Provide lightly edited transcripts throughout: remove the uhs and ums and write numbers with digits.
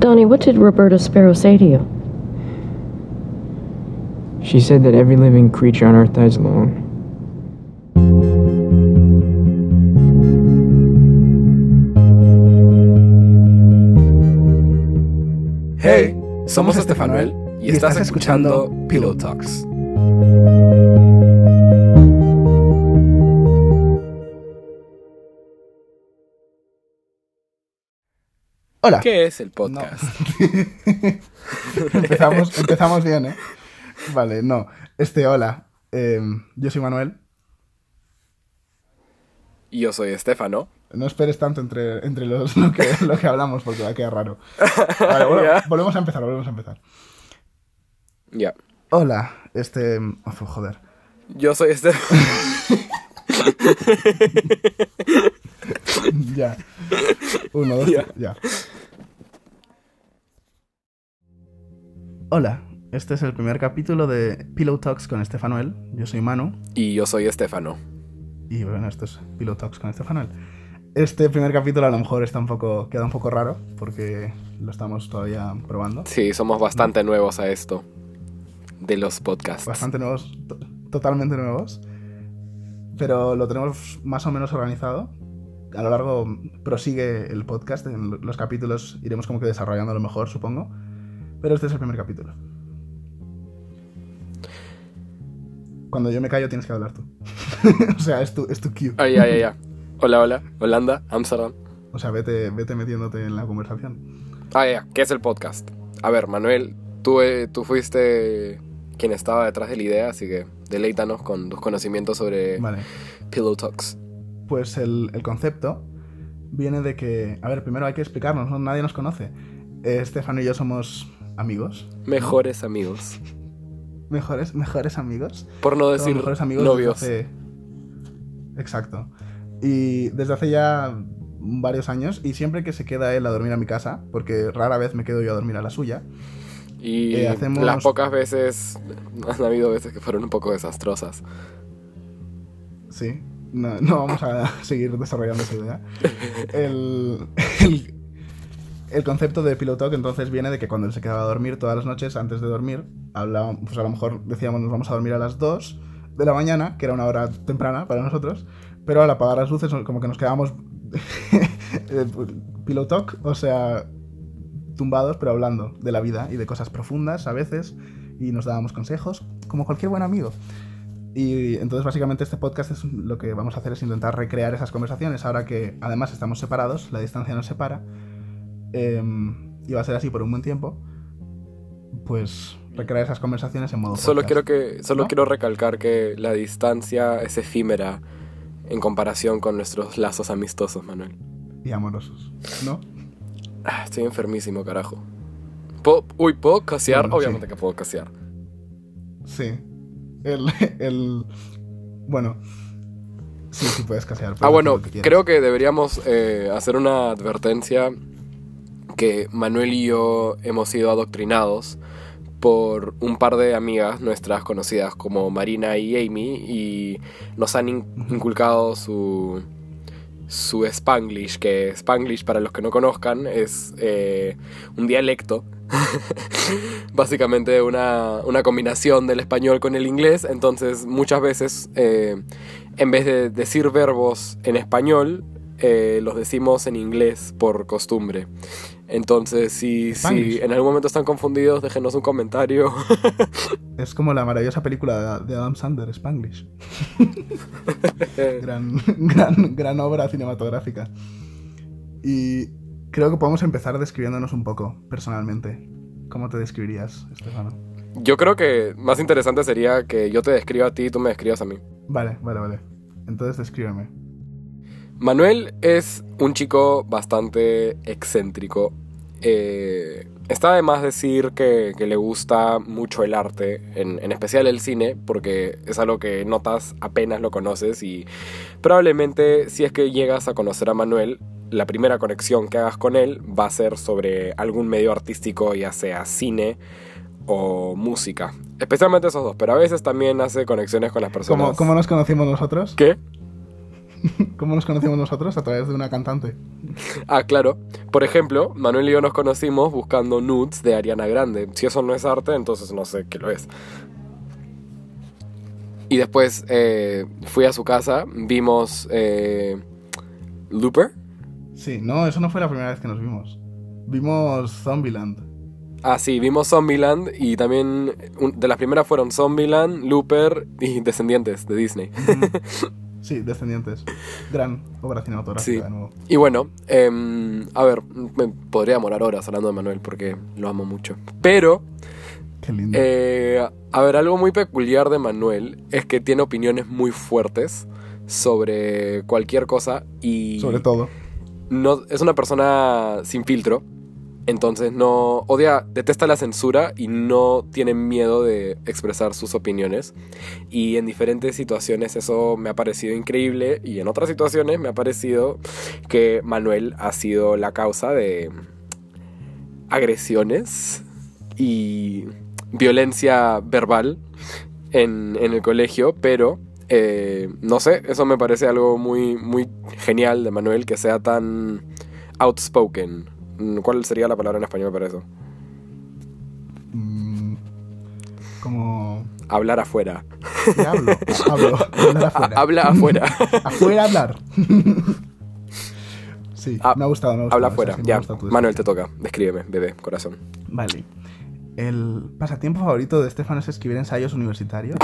Donnie, what did Roberta Sparrow say to you? She said that every living creature on Earth dies alone. Hey, somos Estefanuel y estás escuchando Pillow Talks. Hola. ¿Qué es el podcast? No. empezamos bien, ¿eh? Vale, no. Hola. Yo soy Manuel. Y yo soy Estefano. No esperes tanto entre lo que hablamos porque va a quedar raro. Vale, Ya. volvemos a empezar. Ya. Hola, joder. Yo soy Estefano. Ya. 1, 2, Ya. ya. Hola, este es el primer capítulo de Pillow Talks con Estefanuel. Yo soy Manu. Y yo soy Estefano. Y bueno, esto es Pillow Talks con Estefanuel. Este primer capítulo a lo mejor queda un poco raro porque lo estamos todavía probando. Sí, somos bastante nuevos a esto de los podcasts. Bastante nuevos, totalmente nuevos. Pero lo tenemos más o menos organizado. A lo largo prosigue el podcast. En los capítulos iremos como que desarrollándolo mejor, supongo. Pero este es el primer capítulo. Cuando yo me callo tienes que hablar tú. O sea, es tu cue. Ya. Hola. Holanda, Amsterdam. O sea, vete metiéndote en la conversación. Ya. ¿Qué es el podcast? A ver, Manuel, tú fuiste quien estaba detrás de la idea, así que deleítanos con tus conocimientos sobre Vale. Pillow Talks. Pues el concepto viene de que... A ver, primero hay que explicarnos, ¿no? Nadie nos conoce. Estefano y yo somos amigos. Mejores amigos. Mejores amigos. Por no Somos decir mejores amigos novios. Exacto. Y desde hace ya varios años, y siempre que se queda él a dormir a mi casa, porque rara vez me quedo yo a dormir a la suya. Y hacemos... las pocas veces, han habido veces que fueron un poco desastrosas. Sí, no vamos a seguir desarrollando esa idea. El concepto de Pillow Talk entonces viene de que cuando él se quedaba a dormir todas las noches, antes de dormir, hablábamos, pues a lo mejor decíamos nos vamos a dormir a las 2 de la mañana, que era una hora temprana para nosotros, pero al apagar las luces como que nos quedábamos Pillow Talk, o sea, tumbados, pero hablando de la vida y de cosas profundas a veces, y nos dábamos consejos, como cualquier buen amigo. Y entonces básicamente este podcast lo que vamos a hacer es intentar recrear esas conversaciones, ahora que además estamos separados, la distancia nos separa, y va a ser así por un buen tiempo, pues recrear esas conversaciones en modo Solo podcast. quiero recalcar que la distancia es efímera en comparación con nuestros lazos amistosos, Manuel. Y amorosos, ¿no? Estoy enfermísimo, carajo. ¿Puedo casear? Bueno, Obviamente sí. que puedo casear. Sí. Bueno. Sí puedes casear. Bueno, creo que deberíamos hacer una advertencia que Manuel y yo hemos sido adoctrinados por un par de amigas nuestras conocidas como Marina y Amy, y nos han inculcado su Spanglish, que Spanglish, para los que no conozcan, es un dialecto básicamente una combinación del español con el inglés. Entonces muchas veces en vez de decir verbos en español los decimos en inglés por costumbre. Entonces si en algún momento están confundidos, déjenos un comentario. Es como la maravillosa película de Adam Sandler, Spanglish. gran obra cinematográfica. Y creo que podemos empezar describiéndonos un poco personalmente. ¿Cómo te describirías, Estefano? Yo creo que más interesante sería que yo te describa a ti y tú me describas a mí. Vale. Entonces descríbeme. Manuel es un chico bastante excéntrico. Está de más decir que le gusta mucho el arte, en especial el cine, porque es algo que notas apenas lo conoces, y probablemente si es que llegas a conocer a Manuel, la primera conexión que hagas con él va a ser sobre algún medio artístico, ya sea cine o música. Especialmente esos dos, pero a veces también hace conexiones con las personas. ¿Cómo nos conocimos nosotros? ¿Qué? ¿Cómo nos conocimos nosotros? A través de una cantante. Ah, claro. Por ejemplo, Manuel y yo nos conocimos buscando nudes de Ariana Grande. Si eso no es arte, entonces no sé qué lo es. Y después fui a su casa, vimos Looper. Sí, no, eso no fue la primera vez que nos vimos. Vimos Zombieland. Ah, sí, vimos Zombieland y también de las primeras fueron Zombieland, Looper y Descendientes de Disney. Sí, Descendientes. Gran obra cinematográfica, Sí. de nuevo. Y bueno, a ver, me podría demorar horas hablando de Manuel porque lo amo mucho. Pero, Qué lindo. a ver, algo muy peculiar de Manuel es que tiene opiniones muy fuertes sobre cualquier cosa y Sobre todo. no, es una persona sin filtro. Entonces no detesta la censura y no tiene miedo de expresar sus opiniones. Y en diferentes situaciones eso me ha parecido increíble y en otras situaciones me ha parecido que Manuel ha sido la causa de agresiones y violencia verbal en el colegio, pero no sé, eso me parece algo muy, muy genial de Manuel, que sea tan outspoken. ¿Cuál sería la palabra en español para eso? Como... Hablar afuera. ¿Qué hablo? Hablar afuera. Habla afuera. Afuera hablar. Sí, Ah, me ha gustado, me ha gustado. Habla Esa afuera. sí me ha Ya, gustado tu Manuel, te descripción. toca. Descríbeme, bebé, corazón. Vale. El pasatiempo favorito de Estefano es escribir ensayos universitarios.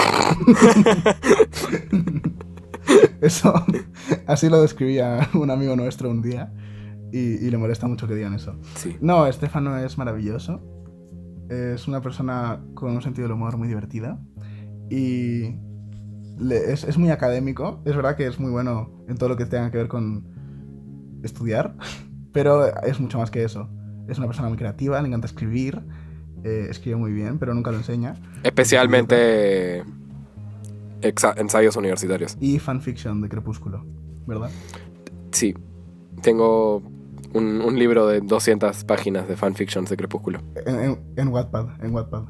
Eso, así lo describía un amigo nuestro un día y le molesta mucho que digan eso. Sí. No, Estefano es maravilloso. Es una persona con un sentido del humor muy divertido y es muy académico. Es verdad que es muy bueno en todo lo que tenga que ver con estudiar, pero es mucho más que eso. Es una persona muy creativa, le encanta escribir, escribe muy bien, pero nunca lo enseña. Especialmente ensayos universitarios. Y fanfiction de Crepúsculo, ¿verdad? Sí. Tengo un libro de 200 páginas de fanfictions de Crepúsculo. En Wattpad, en Wattpad.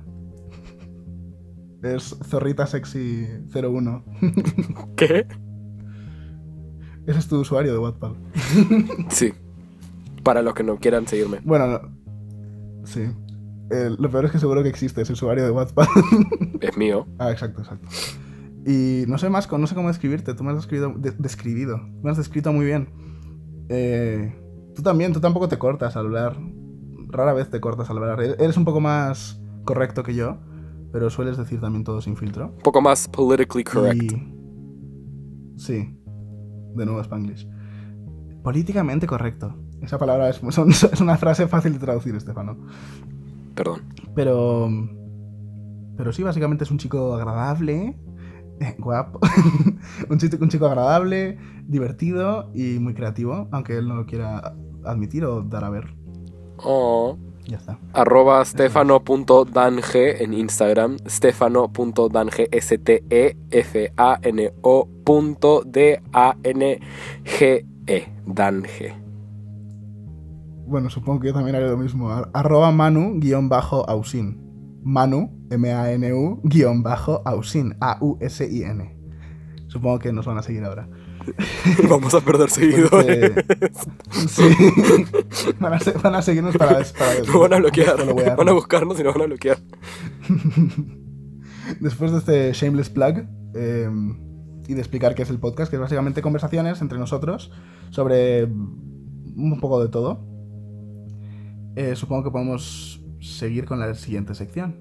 Es Zorrita Sexy 01. ¿Qué? Ese es tu usuario de Wattpad. Sí. Para los que no quieran seguirme. Bueno, sí. Lo peor es que seguro que existe ese usuario de Wattpad. Es mío. Ah, exacto. Y no sé más, no sé cómo describirte. Tú me has describido. Me has descrito muy bien. Tú tampoco te cortas al hablar. Rara vez te cortas al hablar. Eres un poco más correcto que yo, pero sueles decir también todo sin filtro. Un poco más politically correct. Y... sí, de nuevo Spanglish. Políticamente correcto. Esa palabra es una frase fácil de traducir, Estefano. Perdón. Pero sí, básicamente es un chico agradable, guapo. un chico agradable, divertido y muy creativo, aunque él no lo quiera admitir o dar a ver. Oh. Ya está. @stefano.dange en Instagram. Stefano.dange, STEFANO.DANGE. Dange. Bueno, supongo que yo también haré lo mismo. @Manu_Ausin. Manu, MANU, _Ausin. AUSIN. Supongo que nos van a seguir ahora. Vamos a perder seguidores. Sí. Van a seguirnos para Nos van a bloquear. Van a buscarnos y nos van a bloquear. Después de este shameless plug y de explicar qué es el podcast, que es básicamente conversaciones entre nosotros sobre un poco de todo, supongo que podemos seguir con la siguiente sección.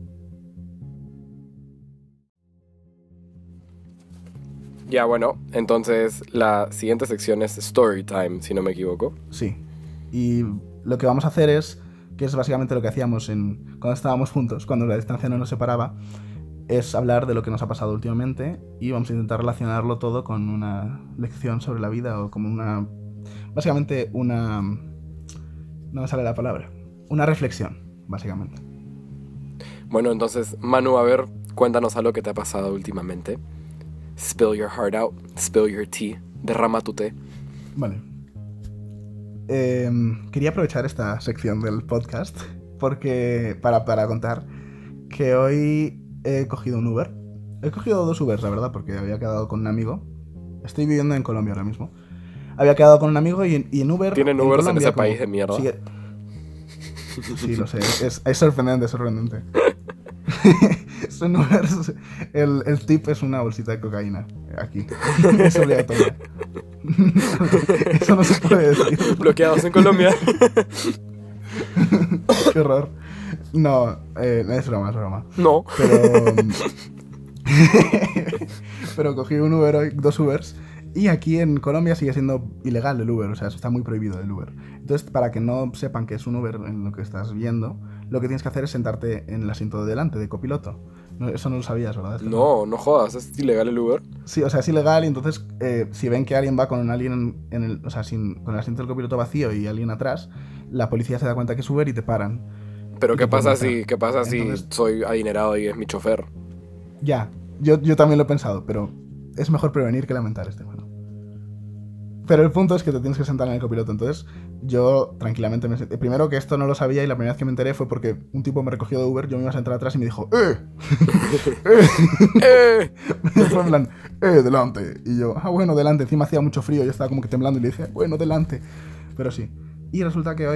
Ya, bueno, entonces la siguiente sección es Story Time, si no me equivoco. Sí. Y lo que vamos a hacer que es básicamente lo que hacíamos cuando estábamos juntos, cuando la distancia no nos separaba, es hablar de lo que nos ha pasado últimamente y vamos a intentar relacionarlo todo con una lección sobre la vida o como básicamente una... no me sale la palabra. Una reflexión, básicamente. Bueno, entonces, Manu, a ver, cuéntanos algo que te ha pasado últimamente. Spill your heart out, spill your tea, derrama tu té. Vale. Quería aprovechar esta sección del podcast porque para contar que hoy he cogido un Uber. He cogido 2 Ubers, la verdad, porque había quedado con un amigo Estoy viviendo en Colombia ahora mismo. Había quedado con un amigo y en Uber... ¿Tienen Ubers en Colombia ese país de mierda? Sí, lo sé. Es sorprendente, es sorprendente. Son Ubers... El tip es una bolsita de cocaína. Aquí. Es obligatorio. Eso no se puede decir. Bloqueados en Colombia. Qué horror. No, es broma, es broma. No. Pero cogí un Uber hoy, 2 Ubers, y aquí en Colombia sigue siendo ilegal el Uber, o sea, está muy prohibido el Uber. Entonces, para que no sepan que es un Uber en lo que estás viendo, lo que tienes que hacer es sentarte en el asiento de delante, de copiloto. No, eso no lo sabías, ¿verdad? No, no jodas, ¿es ilegal el Uber? Sí, o sea, es ilegal y entonces si ven que alguien va con alguien o sea, con el asiento del copiloto vacío y alguien atrás, la policía se da cuenta que es Uber y te paran. Pero Y ¿qué te pueden pasa matar. qué pasa si Entonces- soy adinerado y es mi chofer? Ya, yo también lo he pensado, pero es mejor prevenir que lamentar este juego. Pero el punto es que te tienes que sentar en el copiloto. Entonces, yo tranquilamente me senté. Primero que esto no lo sabía y la primera vez que me enteré fue porque un tipo me recogió de Uber, yo me iba a sentar atrás y me dijo, Fue en plan, delante. Y yo, bueno, delante. Encima hacía mucho frío, yo estaba como que temblando y le dije, bueno, delante. Pero sí. Y resulta que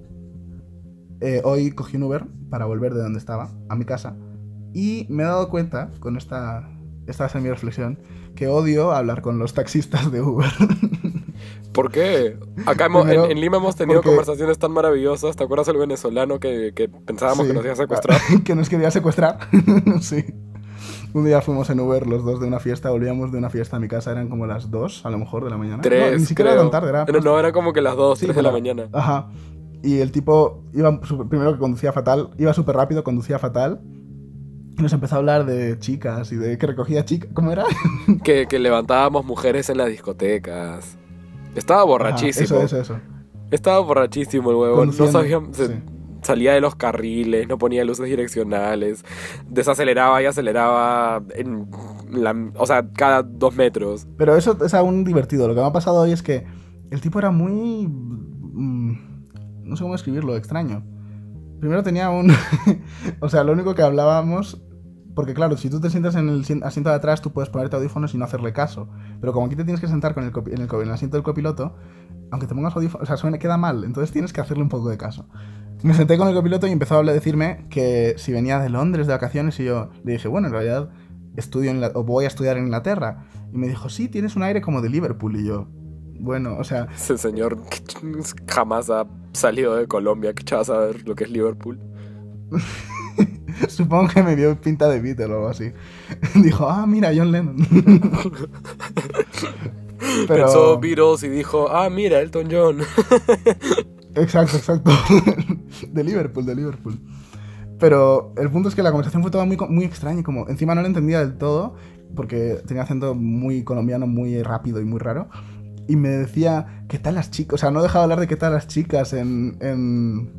hoy cogí un Uber para volver de donde estaba, a mi casa. Y me he dado cuenta, con esta es mi reflexión, que odio hablar con los taxistas de Uber. ¿Por qué? Acá Primero, en Lima hemos tenido porque- conversaciones tan maravillosas. ¿Te acuerdas del venezolano que pensábamos Sí. que nos iba a secuestrar? Que nos quería secuestrar. Sí. Un día fuimos en Uber los dos de una fiesta, volvíamos de una fiesta a mi casa, eran como las 2, a lo mejor, de la mañana. Tres, No, ni siquiera creo. era tan tarde, era... No, era como que las 2, Sí, 3 de la pero- mañana. Ajá. Y el tipo primero que conducía fatal, iba súper rápido, conducía fatal. Y nos empezó a hablar de chicas y de que recogía chicas. ¿Cómo era? Que levantábamos mujeres en las discotecas. Estaba borrachísimo. Ajá, eso. Estaba borrachísimo el huevón. No Conduciendo, sabía. sí. Salía de los carriles, no ponía luces direccionales. Desaceleraba y aceleraba o sea, cada 2 metros. Pero eso es aún divertido. Lo que me ha pasado hoy es que el tipo era muy... no sé cómo escribirlo, extraño. Primero tenía un... o sea, lo único que hablábamos... Porque claro, si tú te sientas en el asiento de atrás, tú puedes ponerte audífonos y no hacerle caso. Pero como aquí te tienes que sentar en el asiento del copiloto, aunque te pongas audífonos, o sea, queda mal. Entonces tienes que hacerle un poco de caso. Me senté con el copiloto y empezó a decirme que si venía de Londres de vacaciones y yo le dije, bueno, en realidad o voy a estudiar en Inglaterra. Y me dijo, sí, tienes un aire como de Liverpool. Y yo, bueno, o sea... Ese señor jamás ha salido de Colombia. ¿Qué vas a saber lo que es Liverpool? Supongo que me vio pinta de Beatle o algo así. Dijo, mira, John Lennon. Pensó Beatles y dijo, mira, Elton John. Exacto. De Liverpool. Pero el punto es que la conversación fue toda muy, muy extraña y como encima no la entendía del todo porque tenía acento muy colombiano, muy rápido y muy raro. Y me decía, ¿qué tal las chicas? O sea, no dejaba de hablar de qué tal las chicas en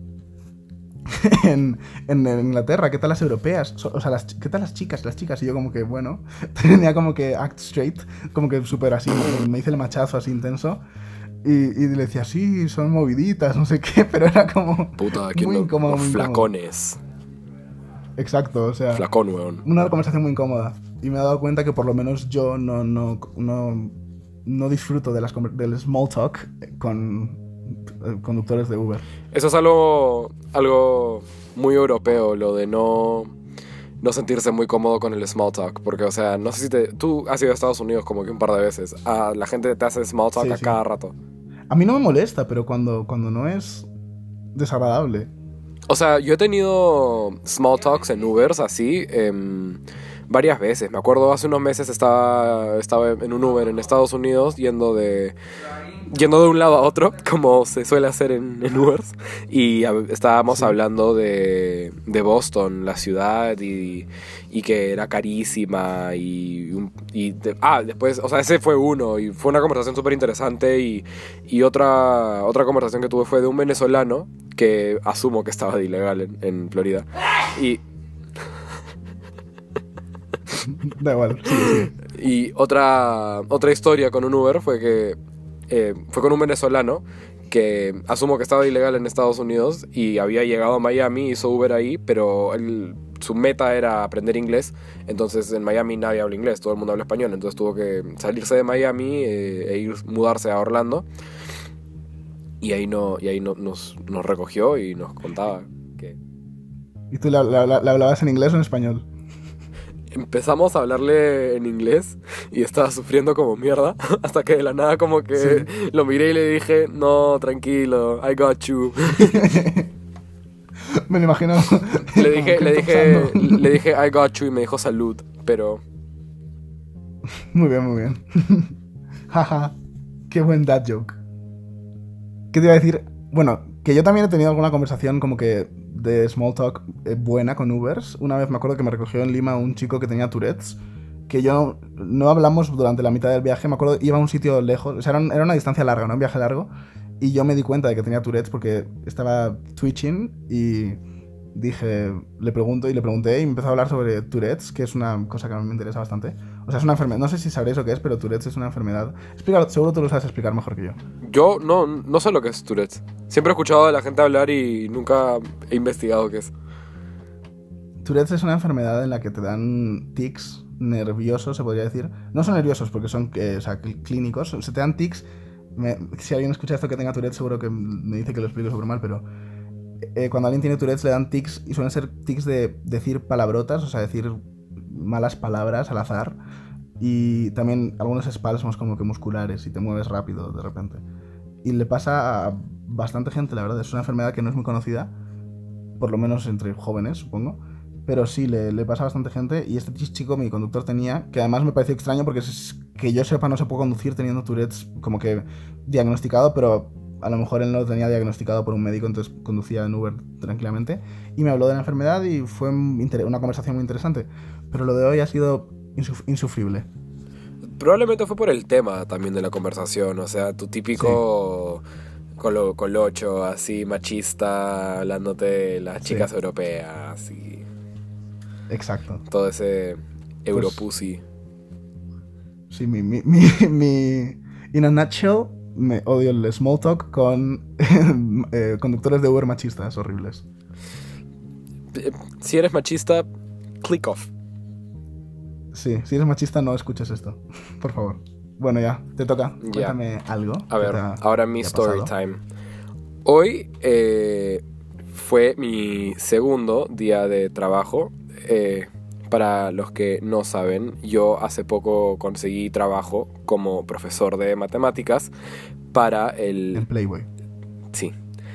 Inglaterra, ¿qué tal las europeas? O sea, ¿qué tal las chicas? Y yo como que, bueno, tenía como que act straight, como que súper así, me hice el machazo así intenso. Y le decía, sí, son moviditas, no sé qué, pero era como Puta, muy incómodo, muy incómodo. flacones. Exacto, o sea, Flacón, weón. una conversación muy incómoda. Y me he dado cuenta que por lo menos yo no disfruto del small talk con conductores de Uber. Eso es algo muy europeo, lo de no sentirse muy cómodo con el small talk. Porque, o sea, no sé si tú has ido a Estados Unidos como que un par de veces. La gente te hace small talk Sí, a sí. cada rato. A mí no me molesta, pero cuando no es desagradable. O sea, yo he tenido small talks en Ubers así varias veces. Me acuerdo hace unos meses estaba en un Uber en Estados Unidos yendo de un lado a otro, como se suele hacer en Ubers. Y estábamos hablando de Boston, la ciudad, y que era carísima. Después, o sea, ese fue uno. Y fue una conversación súper interesante. Y otra conversación que tuve fue de un venezolano que asumo que estaba de ilegal en Florida. Y Da igual, sí. Y otra historia con un Uber fue que fue con un venezolano que asumo que estaba ilegal en Estados Unidos y había llegado a Miami, hizo Uber ahí, pero el su meta era aprender inglés. Entonces en Miami nadie habla inglés, todo el mundo habla español. Entonces tuvo que salirse de Miami mudarse a Orlando. Y ahí nos recogió y nos contaba que... ¿Y tú le hablabas en inglés o en español? Empezamos a hablarle en inglés y estaba sufriendo como mierda. Hasta que de la nada como que Sí. lo miré y le dije, no, tranquilo, I got you. Me lo imagino. Le dije I got you y me dijo salud. Pero Muy bien, muy bien. Jaja, qué buen dad joke. ¿Qué te iba a decir? Bueno, que yo también he tenido alguna conversación como que de small talk buena con Ubers. Una vez me acuerdo que me recogió en Lima un chico que tenía Tourette's, que yo no hablamos durante la mitad del viaje. Me acuerdo, iba a un sitio lejos, o sea, era una distancia larga, ¿no? Un viaje largo. Y yo me di cuenta de que tenía Tourette's porque estaba twitching y le pregunté y me empezó a hablar sobre Tourette's, que es una cosa que a mí me interesa bastante. O sea, es una enfermedad, no sé si sabréis lo que es, pero Tourette's es una enfermedad. Explícalo, seguro tú lo sabes explicar mejor que yo. yo no sé lo que es Tourette. Siempre he escuchado a la gente hablar y nunca he investigado qué es. Tourette's es una enfermedad en la que te dan tics nerviosos, se podría decir. No son nerviosos porque son o sea, clínicos, se te dan tics. Si alguien escucha esto que tenga Tourette's seguro que me dice que lo explico súper mal, pero cuando alguien tiene Tourette's le dan tics y suelen ser tics de decir palabrotas, o sea, decir malas palabras al azar. Y también algunos espasmos como que musculares y te mueves rápido de repente. Y le pasa a bastante gente, la verdad. Es una enfermedad que no es muy conocida, por lo menos entre jóvenes, supongo. Pero sí, le pasa a bastante gente. Y este chico, mi conductor, tenía, que además me pareció extraño porque que yo sepa no se puede conducir teniendo Tourette's como que diagnosticado, pero a lo mejor él no lo tenía diagnosticado por un médico, entonces conducía en Uber tranquilamente. Y me habló de la enfermedad y fue una conversación muy interesante. Pero lo de hoy ha sido insufrible. Probablemente fue por el tema también de la conversación. O sea, tu típico colocho, así machista, hablándote de las chicas europeas y Exacto. todo ese Europussy. Sí, in a nutshell, me odio el small talk con conductores de Uber machistas horribles. Si eres machista, click off. Sí, si eres machista no escuches esto, por favor. Bueno, ya, te toca. Cuéntame algo. A ver, ahora mi story time. Hoy fue mi segundo día de trabajo. Para los que no saben, yo hace poco conseguí trabajo como profesor de matemáticas para el... En Playboy. Sí.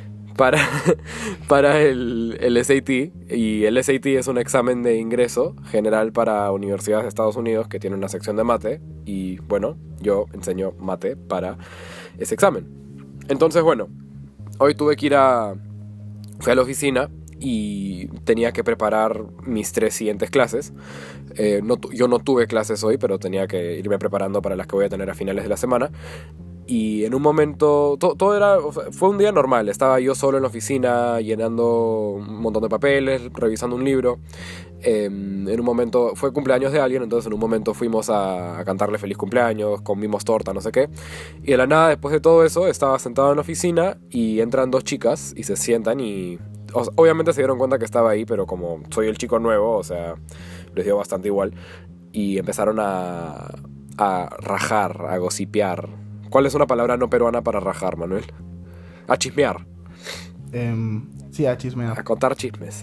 Para el SAT. Y el SAT es un examen de ingreso general para universidades de Estados Unidos que tiene una sección de mate. Y bueno, yo enseño mate para ese examen. Entonces, bueno, hoy tuve que fui a la oficina y tenía que preparar mis 3 siguientes clases. Yo no tuve clases hoy, pero tenía que irme preparando para las que voy a tener a finales de la semana. Y en un momento, fue un día normal. Estaba yo solo en la oficina llenando un montón de papeles, revisando un libro. En un momento, fue cumpleaños de alguien, entonces en un momento fuimos a cantarle feliz cumpleaños, comimos torta, no sé qué. Y de la nada, después de todo eso, estaba sentado en la oficina y entran 2 chicas y se sientan y... obviamente se dieron cuenta que estaba ahí, pero como soy el chico nuevo, o sea, les dio bastante igual. Y empezaron a rajar, a gossipear. ¿Cuál es una palabra no peruana para rajar, Manuel? A chismear. Sí, a chismear. A contar chismes.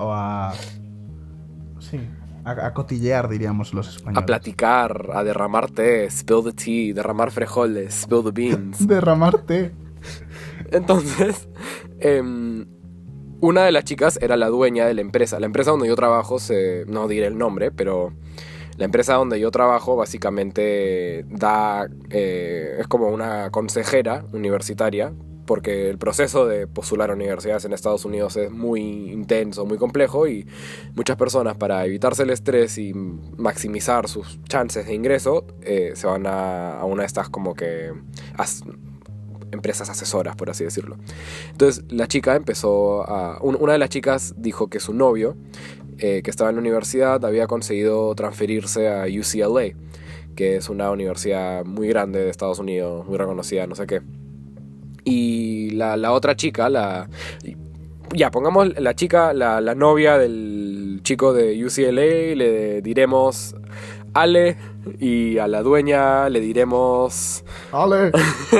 Sí, a cotillear, diríamos los españoles. A platicar, a derramar té, spill the tea, derramar frijoles, spill the beans. Derramar té. Entonces, una de las chicas era la dueña de la empresa. La empresa donde yo trabajo, no diré el nombre, pero la empresa donde yo trabajo básicamente es como una consejera universitaria, porque el proceso de postular a universidades en Estados Unidos es muy intenso, muy complejo, y muchas personas, para evitarse el estrés y maximizar sus chances de ingreso, se van a una de estas como que empresas asesoras, por así decirlo. Entonces la chica una de las chicas dijo que su novio, que estaba en la universidad, había conseguido transferirse a UCLA, que es una universidad muy grande de Estados Unidos, muy reconocida, no sé qué. Y la otra chica, Ya, pongamos la chica, la novia del chico de UCLA, le diremos Ale, y a la dueña le diremos ¡Ale!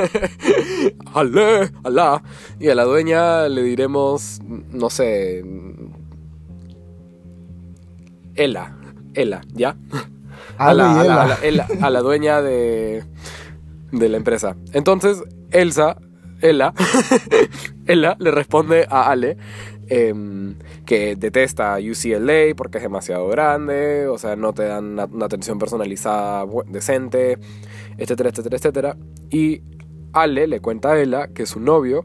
Ale, alá, y a la dueña le diremos, no sé, Ela, ¿ya? Ale y Ela. A la dueña de la empresa. Entonces, Ella le responde a Ale que detesta a UCLA porque es demasiado grande, o sea, no te dan una atención personalizada decente, etcétera, etcétera, etcétera. Y Ale le cuenta a Ella que su novio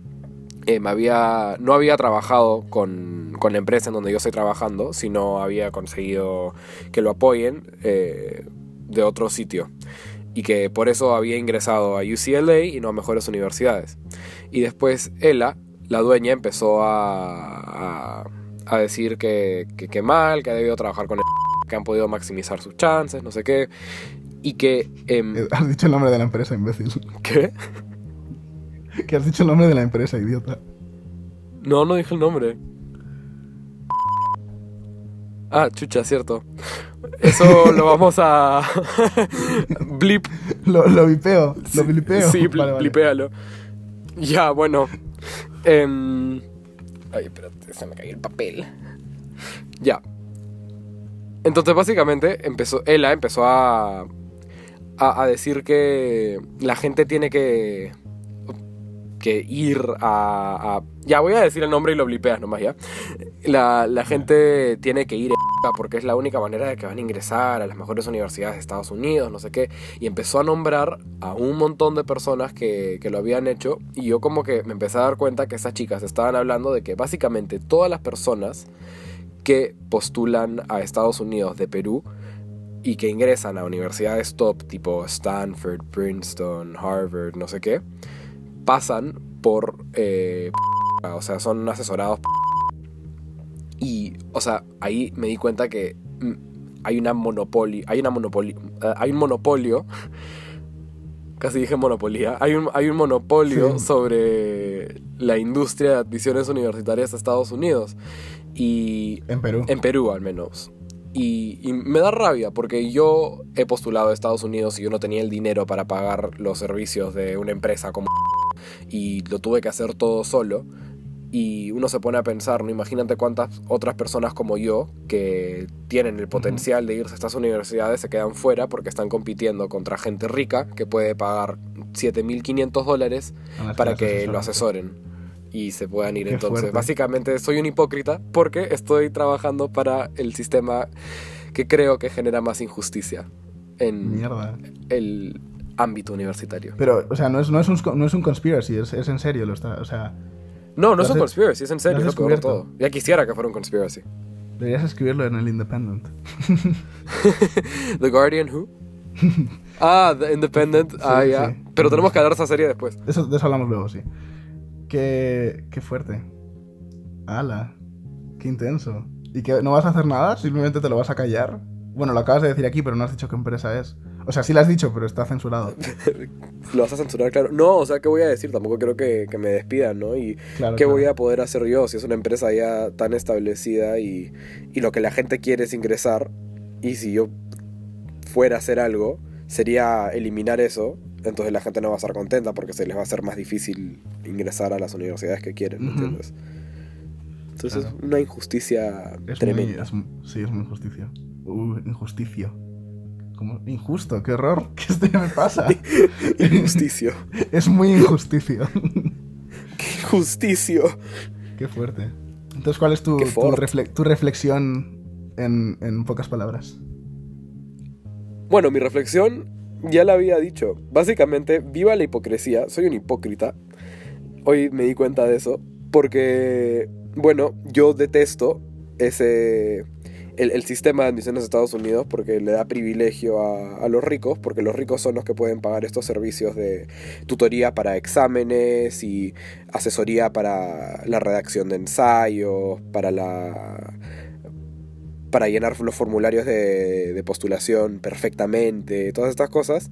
no había trabajado con la empresa en donde yo estoy trabajando, sino había conseguido que lo apoyen de otro sitio. Y que por eso había ingresado a UCLA y no a mejores universidades. Y después Ella, la dueña, empezó a decir que mal, que ha debido trabajar con que han podido maximizar sus chances, no sé qué. Y que... Has dicho el nombre de la empresa, imbécil. ¿Qué? Que has dicho el nombre de la empresa, idiota. No dije el nombre. Ah, chucha, cierto. Eso lo vamos a... blip. Lo vipeo, lo blipeo. Sí, Vale. blipéalo. Ya, bueno. Ay, espérate, se me cayó el papel. Ya. Entonces, básicamente, Ella empezó a decir que la gente tiene que ir a... Ya, voy a decir el nombre y lo blipeas nomás, ¿ya? La gente tiene que ir porque es la única manera de que van a ingresar a las mejores universidades de Estados Unidos, no sé qué. Y empezó a nombrar a un montón de personas que lo habían hecho. Y yo como que me empecé a dar cuenta que esas chicas estaban hablando de que básicamente todas las personas que postulan a Estados Unidos de Perú y que ingresan a universidades top tipo Stanford, Princeton, Harvard, no sé qué, pasan por... o sea, son asesorados. Y, o sea, ahí me di cuenta que hay un monopolio, casi dije monopolio, hay un monopolio sobre la industria de admisiones universitarias a Estados Unidos. Y En Perú. En Perú, al menos. Y me da rabia porque yo he postulado a Estados Unidos y yo no tenía el dinero para pagar los servicios de una empresa como... Y lo tuve que hacer todo solo. Y uno se pone a pensar, ¿no? Imagínate cuántas otras personas como yo que tienen el potencial de irse a estas universidades se quedan fuera porque están compitiendo contra gente rica que puede pagar $7,500 para que lo asesoren y se puedan ir. Qué Entonces, fuerte. básicamente soy un hipócrita porque estoy trabajando para el sistema que creo que genera más injusticia en Mierda. el ámbito universitario. Pero, o sea, no es un conspiracy, es en serio, lo está, o sea... No es ¿Lo un has- conspiracy, es en serio, lo es has lo peor de descubierto? todo. Ya quisiera que fuera un conspiracy. Deberías escribirlo en el Independent. The Guardian, who? The Independent. Ya. sí. Pero tenemos que hablar de esa serie después. De eso hablamos luego, sí. Qué fuerte. ¡Hala! ¡Qué intenso! ¿Y que no vas a hacer nada? ¿Simplemente te lo vas a callar? Bueno, lo acabas de decir aquí, pero no has dicho qué empresa es. O sea, sí lo has dicho, pero está censurado. Lo vas a censurar, claro. No, o sea, ¿qué voy a decir? Tampoco creo que me despidan, ¿no? Y Claro, ¿qué claro. voy a poder hacer yo si es una empresa ya tan establecida y lo que la gente quiere es ingresar? Y si yo fuera a hacer algo, sería eliminar eso. Entonces la gente no va a estar contenta porque se les va a hacer más difícil ingresar a las universidades que quieren, ¿me Ujú. entiendes? Entonces Claro. es una injusticia Es tremenda. sí, es muy injusticia. Injusticio. ¿Cómo? Injusto, qué horror. ¿Qué me pasa? Injusticio. Es muy injusticio. Injusticio. Qué fuerte. Entonces, ¿cuál es tu Qué fuerte. reflexión en pocas palabras? Bueno, mi reflexión ya la había dicho. Básicamente, viva la hipocresía. Soy un hipócrita. Hoy me di cuenta de eso. Porque, bueno, yo detesto el sistema de admisiones de Estados Unidos porque le da privilegio a los ricos, porque los ricos son los que pueden pagar estos servicios de tutoría para exámenes y asesoría para la redacción de ensayos, para llenar los formularios de postulación perfectamente, todas estas cosas.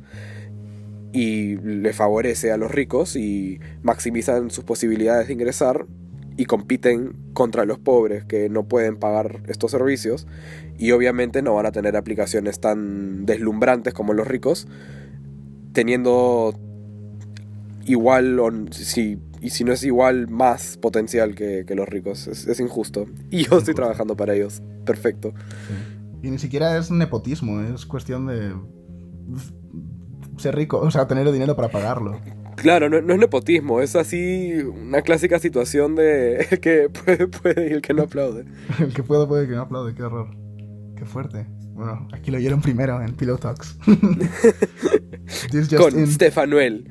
Y le favorece a los ricos y maximizan sus posibilidades de ingresar. y compiten contra los pobres que no pueden pagar estos servicios y obviamente no van a tener aplicaciones tan deslumbrantes como los ricos, teniendo igual y si no es igual, más potencial que los ricos. Es injusto. Y yo estoy trabajando para ellos. Perfecto. Sí. Y ni siquiera es nepotismo, es cuestión de ser rico, o sea, tener el dinero para pagarlo. Claro, no es nepotismo, es así una clásica situación de el que puede y el que no aplaude. El que puede que no aplaude, qué horror. Qué fuerte. Bueno, aquí lo oyeron primero en Pillow Talks. This just Con in. Stefanuel.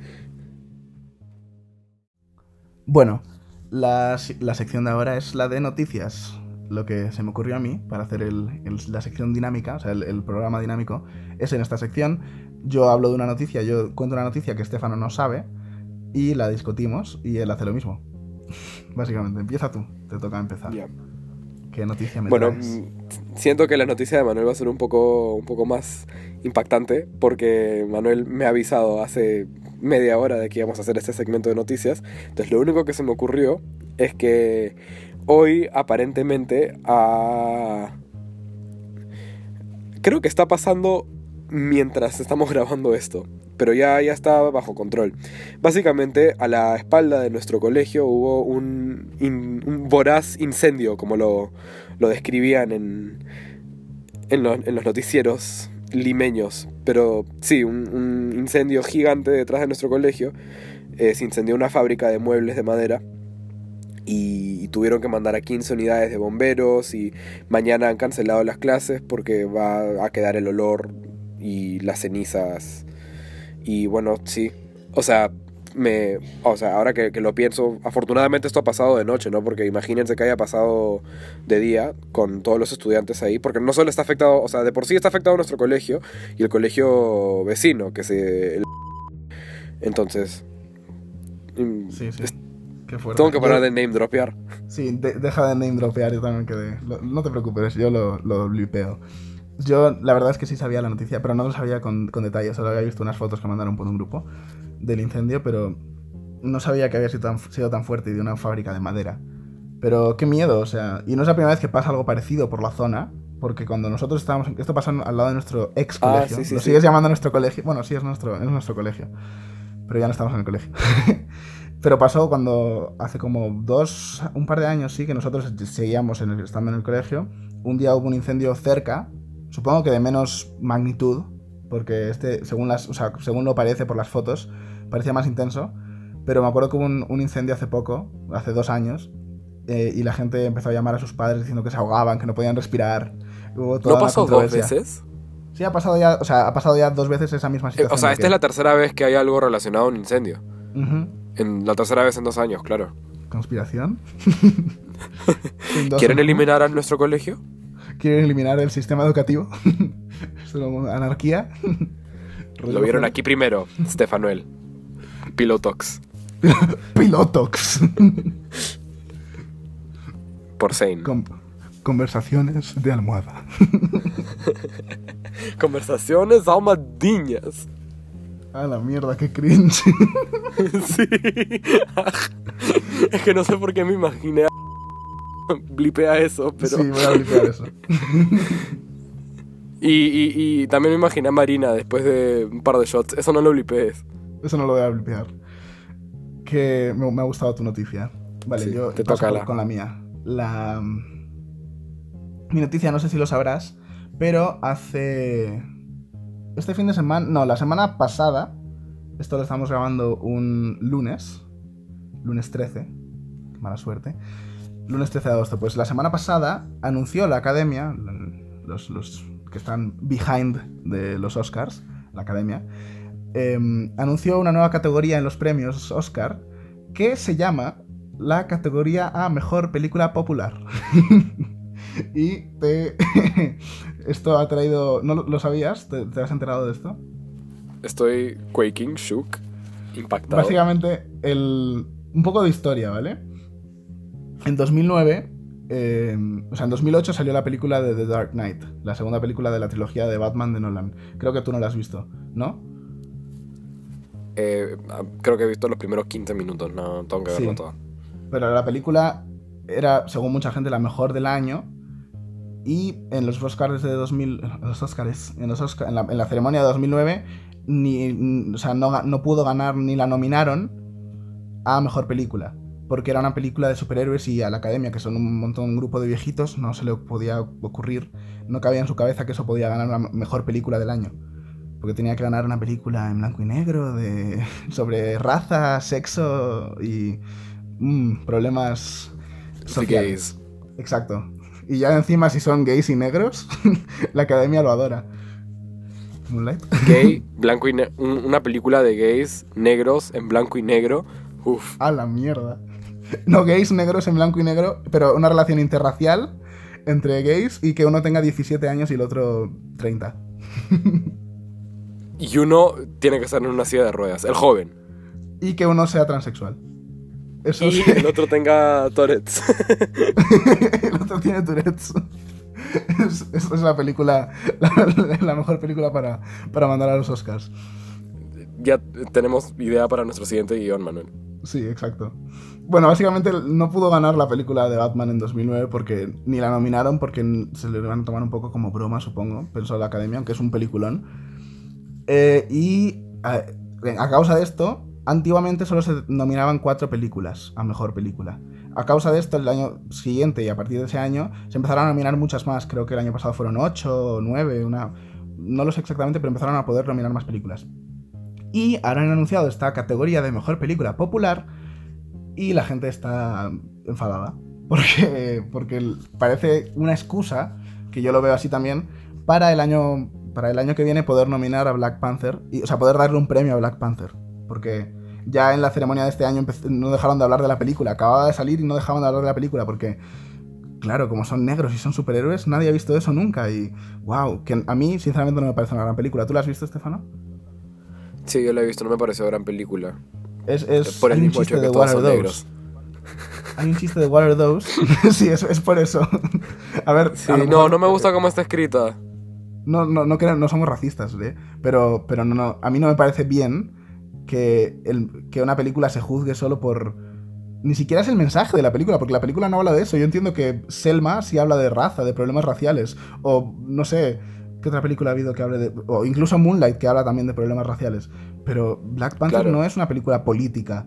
Bueno, la sección de ahora es la de noticias. Lo que se me ocurrió a mí para hacer la sección dinámica, o sea, el programa dinámico, es en esta sección. Yo hablo de una noticia, yo cuento una noticia que Estefano no sabe y la discutimos y él hace lo mismo. Básicamente, empieza tú, te toca empezar. Yeah. ¿Qué noticia me Bueno, traes? siento que la noticia de Manuel va a ser un poco más impactante porque Manuel me ha avisado hace media hora de que íbamos a hacer este segmento de noticias. Entonces lo único que se me ocurrió es que hoy aparentemente creo que está pasando mientras estamos grabando esto, pero ya está bajo control. Básicamente, a la espalda de nuestro colegio hubo un voraz incendio, como lo describían en los noticieros limeños. Pero sí, un incendio gigante detrás de nuestro colegio. Se incendió una fábrica de muebles de madera y tuvieron que mandar a 15 unidades de bomberos y mañana han cancelado las clases porque va a quedar el olor y las cenizas. Y bueno, sí, o sea, ahora que lo pienso, afortunadamente esto ha pasado de noche, ¿no? Porque imagínense que haya pasado de día con todos los estudiantes ahí, porque no solo está afectado, o sea, de por sí está afectado nuestro colegio y el colegio vecino, que entonces Sí. Qué fuerte. tengo que parar de name dropear. Sí, deja de name dropear, yo también quedé. No te preocupes, yo lo blipeo. Yo la verdad es que sí sabía la noticia, pero no lo sabía con detalle. Solo había visto unas fotos que mandaron por un grupo del incendio, pero no sabía que había sido tan fuerte y de una fábrica de madera. Pero qué miedo, o sea. Y no es la primera vez que pasa algo parecido por la zona, porque cuando nosotros estábamos... Esto pasó al lado de nuestro ex colegio. Sí, ¿Lo sigues llamando nuestro colegio? Bueno, sí, es nuestro colegio. Pero ya no estamos en el colegio. Pero pasó cuando hace como un par de años, sí, que nosotros seguíamos estando en el colegio. Un día hubo un incendio cerca, supongo que de menos magnitud, porque según lo parece por las fotos, parecía más intenso. Pero me acuerdo que hubo un incendio hace poco, hace 2 años, y la gente empezó a llamar a sus padres diciendo que se ahogaban, que no podían respirar. Hubo toda ¿No una pasó 2 controversia. veces? Sí, ha pasado ya 2 veces esa misma situación. O sea, esta es la tercera vez que hay algo relacionado a un incendio. Uh-huh. La tercera vez en 2 años, claro. ¿Conspiración? ¿Quieren eliminar a nuestro colegio? ¿Quieren eliminar el sistema educativo? ¿Anarquía? Lo vieron aquí primero, Stefanuel. Pilotox. Pilotox. Por Zane. Conversaciones de almohada. Conversaciones almohadiñas. A la mierda, qué cringe. Sí. Es que no sé por qué me imaginé blipea eso, pero... Sí, voy a blipear eso. Y también me imaginé a Marina después de un par de shots. Eso no lo blipees. Eso no lo voy a blipear. Que me ha gustado tu noticia. Vale, Sí, yo te paso toca con la mía. Mi noticia, no sé si lo sabrás, pero este fin de semana... No, la semana pasada. Esto lo estamos grabando un lunes. Lunes 13. Qué mala suerte. Lunes 13 de agosto. Pues la semana pasada anunció la academia, los que están behind de los Oscars, la academia, anunció una nueva categoría en los premios Oscar que se llama la categoría a Mejor Película Popular. Y esto ha traído... ¿No lo sabías? ¿Te has enterado de esto? Estoy quaking, shook, impactado. Básicamente, un poco de historia, ¿vale? En 2009, en 2008 salió la película de The Dark Knight, la segunda película de la trilogía de Batman de Nolan. Creo que tú no la has visto, ¿no? Creo que he visto los primeros 15 minutos, no tengo que verlo todo. Pero la película era, según mucha gente, la mejor del año. Y en los Oscars de 2000, en la ceremonia de 2009, o sea, no pudo ganar ni la nominaron a mejor película. Porque era una película de superhéroes y a la Academia, que son un grupo de viejitos, no se le podía ocurrir, no cabía en su cabeza que eso podía ganar la mejor película del año. Porque tenía que ganar una película en blanco y negro sobre raza, sexo y problemas sociales. Gays. Exacto. Y ya encima, si son gays y negros, la Academia lo adora. Moonlight. Gay, blanco y una película de gays negros en blanco y negro. Uf. A la mierda. No, gays negros en blanco y negro, pero una relación interracial entre gays y que uno tenga 17 años y el otro 30. Y uno tiene que estar en una silla de ruedas, el joven. Y que uno sea transexual. Eso Y sí. el otro tenga Tourette's. El otro tiene Tourette's. Es la película, la mejor película para mandar a los Oscars. Ya tenemos idea para nuestro siguiente guión, Manuel. Sí, exacto. Bueno, básicamente no pudo ganar la película de Batman en 2009 porque ni la nominaron, porque se le van a tomar un poco como broma, supongo, pensó la Academia, aunque es un peliculón. A causa de esto, antiguamente solo se nominaban 4 películas a mejor película. A causa de esto, el año siguiente y a partir de ese año se empezaron a nominar muchas más. Creo que el año pasado fueron 8 o 9, no lo sé exactamente, pero empezaron a poder nominar más películas. Y ahora han anunciado esta categoría de mejor película popular y la gente está enfadada. Porque parece una excusa, que yo lo veo así también, para el año que viene poder nominar a Black Panther, o sea, poder darle un premio a Black Panther. Porque ya en la ceremonia de este año no dejaron de hablar de la película. Acababa de salir y no dejaban de hablar de la película porque, claro, como son negros y son superhéroes, nadie ha visto eso nunca. Y, wow, que a mí, sinceramente, no me parece una gran película. ¿Tú la has visto, Estefano? Sí, yo la he visto, no me pareció gran película. Por el mismo hecho de que todos son negros. Hay un chiste de What Are Those? Sí, es por eso. A ver... Sí, no me gusta cómo está escrita. No somos racistas, ¿eh? Pero no, a mí no me parece bien que una película se juzgue solo por... Ni siquiera es el mensaje de la película, porque la película no habla de eso. Yo entiendo que Selma sí habla de raza, de problemas raciales, o no sé... ¿Qué otra película ha habido que hable de...? O incluso Moonlight, que habla también de problemas raciales. Pero Black Panther no es una película política.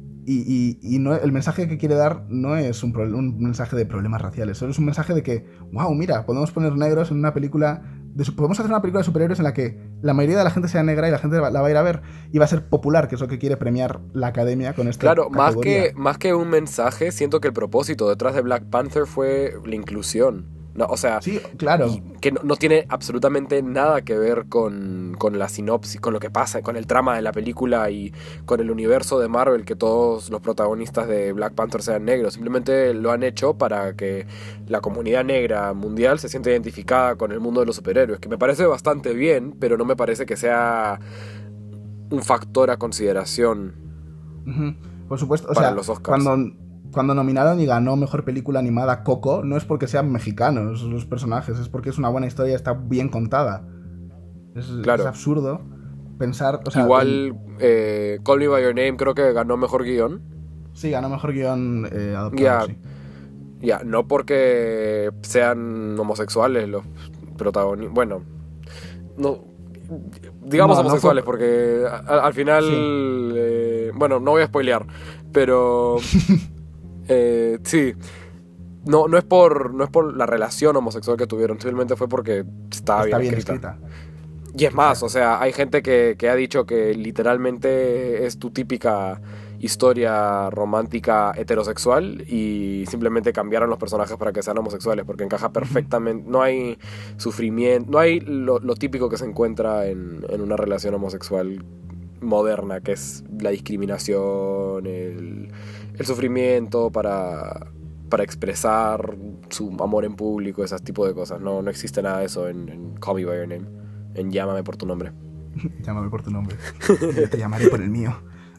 Y no, el mensaje que quiere dar no es un mensaje de problemas raciales. Solo es un mensaje de que, wow, mira, podemos poner negros en una película... podemos hacer una película de superhéroes en la que la mayoría de la gente sea negra y la gente la va a ir a ver. Y va a ser popular, que es lo que quiere premiar la Academia con esta categoría. Más que un mensaje, siento que el propósito detrás de Black Panther fue la inclusión. No, o sea, sí, claro. Que no tiene absolutamente nada que ver con la sinopsis, con lo que pasa, con el trama de la película y con el universo de Marvel, que todos los protagonistas de Black Panther sean negros. Simplemente lo han hecho para que la comunidad negra mundial se sienta identificada con el mundo de los superhéroes, que me parece bastante bien, pero no me parece que sea un factor a consideración. Por supuesto, o para sea, los Oscars. Cuando nominaron y ganó Mejor Película Animada Coco, no es porque sean mexicanos los personajes, es porque es una buena historia, está bien contada. Es absurdo pensar... O sea, igual, Call Me By Your Name creo que ganó Mejor Guión. Sí, ganó Mejor Guión adaptado, sí. No porque sean homosexuales los protagonistas. Bueno, no... Digamos homosexuales, porque al final... Sí. Bueno, no voy a spoilear, pero... sí. No es por la relación homosexual que tuvieron, simplemente fue porque está bien escrita. Y es más, o sea, hay gente que ha dicho que literalmente es tu típica historia romántica heterosexual y simplemente cambiaron los personajes para que sean homosexuales porque encaja perfectamente. No hay sufrimiento, no hay lo típico que se encuentra en una relación homosexual moderna, que es la discriminación, el sufrimiento para expresar su amor en público, ese tipo de cosas. No existe nada de eso en Call Me By Your Name, en Llámame por tu nombre. Llámame por tu nombre. Yo te llamaré por el mío.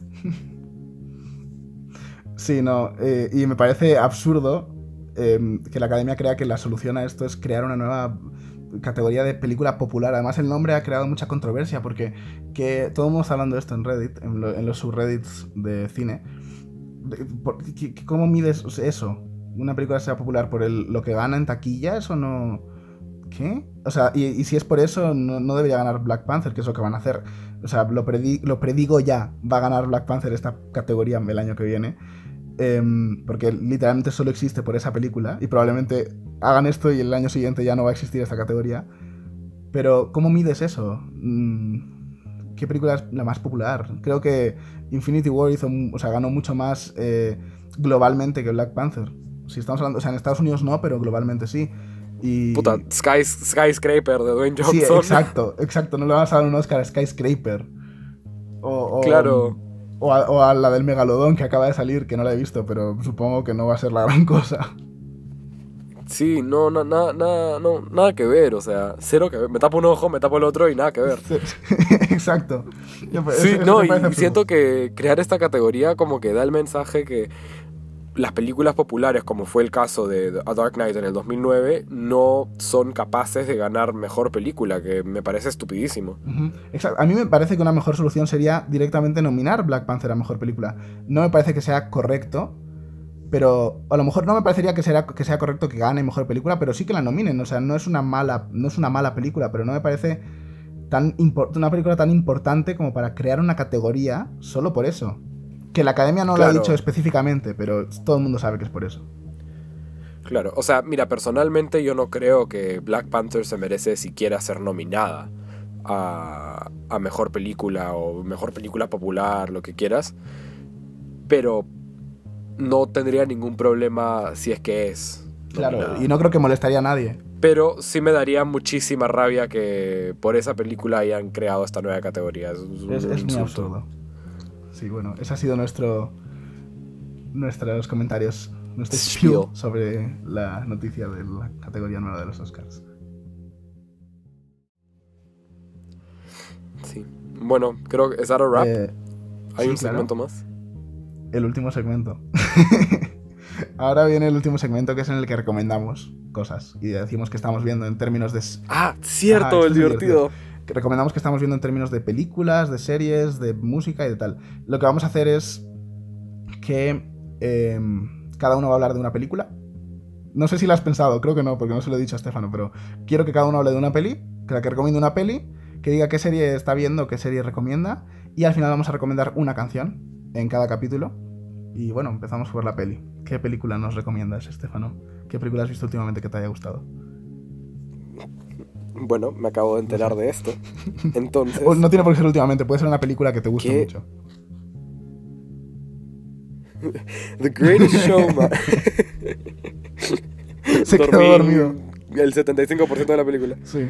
Sí, no. Y me parece absurdo que la Academia crea que la solución a esto es crear una nueva categoría de película popular. Además, el nombre ha creado mucha controversia porque todo el mundo está hablando de esto en Reddit, en los subreddits de cine. ¿Cómo mides eso? una película sea popular por lo que gana en taquilla, eso no... ¿Qué? O sea, y si es por eso, no debería ganar Black Panther, que es lo que van a hacer. O sea, lo predigo ya, va a ganar Black Panther esta categoría el año que viene. Porque literalmente solo existe por esa película y probablemente hagan esto y el año siguiente ya no va a existir esta categoría. Pero, ¿cómo mides eso? ¿Qué película es la más popular? Creo que Infinity War ganó mucho más globalmente que Black Panther. Si estamos hablando, o sea, en Estados Unidos no, pero globalmente sí. Y... Puta, Skyscraper de Dwayne Johnson. Sí, exacto. No le vas a dar un Oscar a Skyscraper. Claro. O a la del Megalodón que acaba de salir, que no la he visto, pero supongo que no va a ser la gran cosa. Sí, no, nada que ver, o sea, cero que ver. Me tapo un ojo, me tapo el otro y nada que ver. Exacto. Sí, no, y siento que crear esta categoría como que da el mensaje que las películas populares, como fue el caso de A Dark Knight en el 2009, no son capaces de ganar mejor película, que me parece estupidísimo. Exacto. A mí me parece que una mejor solución sería directamente nominar Black Panther a mejor película. No me parece que sea correcto, pero a lo mejor no me parecería que sea correcto que gane mejor película, pero sí que la nominen. O sea, no es una mala película, pero no me parece una película tan importante como para crear una categoría solo por eso. Que la academia no lo ha dicho específicamente, pero todo el mundo sabe que es por eso. Claro, o sea, mira, personalmente yo no creo que Black Panther se merece siquiera ser nominada a mejor película o mejor película popular, lo que quieras, pero no tendría ningún problema si es que es nominada. Claro, y no creo que molestaría a nadie. Pero sí me daría muchísima rabia que por esa película hayan creado esta nueva categoría. Es muy absurdo. Sí, bueno, ese ha sido nuestros comentarios, nuestro spiel sobre la noticia de la categoría nueva de los Oscars. Sí. Bueno, creo que... ¿Es that a wrap? ¿Hay un segmento claro. más? El último segmento. Ahora viene el último segmento, que es en el que recomendamos cosas y decimos que estamos viendo en términos de... Ah, cierto, el divertido. Que recomendamos que estamos viendo en términos de películas, de series, de música y de tal. Lo que vamos a hacer es que cada uno va a hablar de una película. No sé si lo has pensado, creo que no, porque no se lo he dicho a Estefano, pero quiero que cada uno hable de una peli, que recomiende una peli, que diga qué serie está viendo, qué serie recomienda, y al final vamos a recomendar una canción en cada capítulo. Y bueno, empezamos por la peli. ¿Qué película nos recomiendas, Estefano? ¿Qué película has visto últimamente que te haya gustado? Bueno, me acabo de enterar de esto. Entonces... No tiene por qué ser últimamente, puede ser una película que te guste mucho. The Greatest Showman. Se quedó dormido. El 75% de la película. Sí.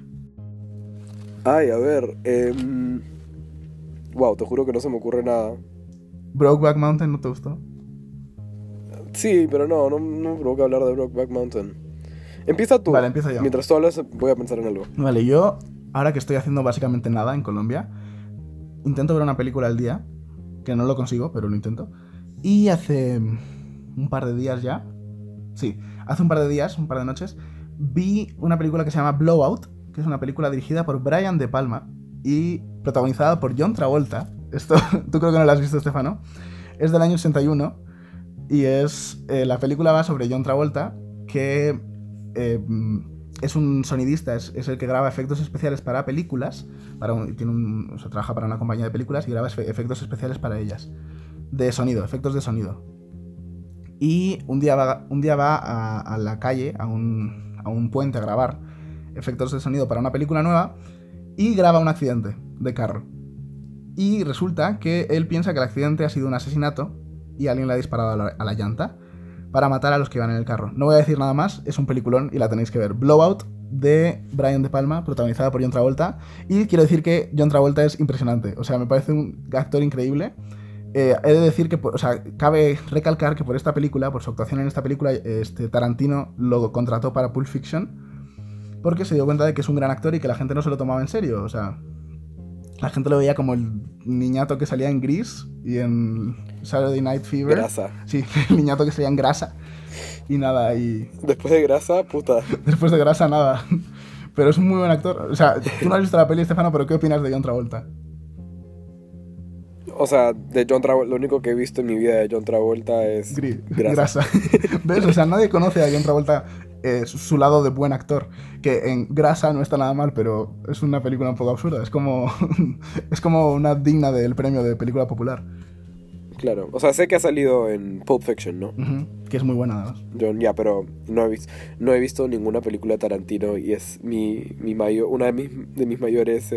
Ay, a ver. Wow, te juro que no se me ocurre nada. ¿Brokeback Mountain no te gustó? Sí, pero no me provoca hablar de Brokeback Mountain. Empieza tú. Vale, empiezo yo. Mientras tú hablas, voy a pensar en algo. Vale, yo, ahora que estoy haciendo básicamente nada en Colombia, intento ver una película al día, que no lo consigo, pero lo intento. Y hace un par de días ya, hace un par de días, un par de noches, vi una película que se llama Blowout, que es una película dirigida por Brian De Palma y protagonizada por John Travolta. Esto, tú creo que no la has visto, Estefano. Es del año 81 y la película va sobre John Travolta, que es un sonidista, es el que graba efectos especiales para películas, trabaja para una compañía de películas y graba efectos especiales para ellas, efectos de sonido. Y un día va a la calle, a un puente a grabar efectos de sonido para una película nueva y graba un accidente de carro. Y resulta que él piensa que el accidente ha sido un asesinato y alguien le ha disparado a la llanta para matar a los que iban en el carro. No voy a decir nada más, es un peliculón y la tenéis que ver. Blowout, de Brian De Palma, protagonizada por John Travolta. Y quiero decir que John Travolta es impresionante. O sea, me parece un actor increíble. He de decir que, cabe recalcar que por esta película, por su actuación en esta película, Tarantino lo contrató para Pulp Fiction porque se dio cuenta de que es un gran actor y que la gente no se lo tomaba en serio. O sea, la gente lo veía como el niñato que salía en Grease y en Saturday Night Fever. Grasa. Sí, el niñato que salía en Grasa. Y nada, y... Después de Grasa, puta. Después de Grasa, nada. Pero es un muy buen actor. O sea, tú no has visto la peli, Estefano, pero ¿qué opinas de John Travolta? O sea, de John Travolta, lo único que he visto en mi vida de John Travolta es Grasa. ¿Ves? O sea, nadie conoce a John Travolta su lado de buen actor. Que en Grasa no está nada mal, pero es una película un poco absurda. Es como, es como una digna del premio de película popular. Claro, o sea, sé que ha salido en Pulp Fiction, ¿no? Que es muy buena, además. John, ya, pero no he visto ninguna película de Tarantino y es una de mis mayores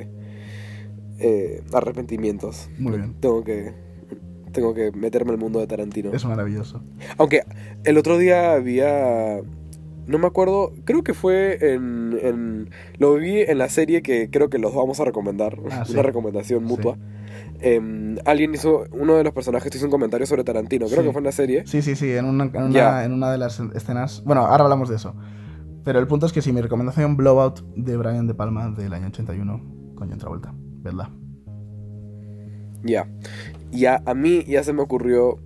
arrepentimientos. Muy bien. Tengo que meterme al mundo de Tarantino. Es maravilloso. Aunque el otro día había... No me acuerdo, creo que fue lo vi en la serie que creo que los vamos a recomendar. Sí. Una recomendación mutua. Sí. Uno de los personajes hizo un comentario sobre Tarantino, creo que fue en la serie. Sí, en una de las escenas... Bueno, ahora hablamos de eso. Pero el punto es que sí, mi recomendación, Blowout, de Brian De Palma, del año 81, con John Travolta. Vedla. Ya. A mí ya se me ocurrió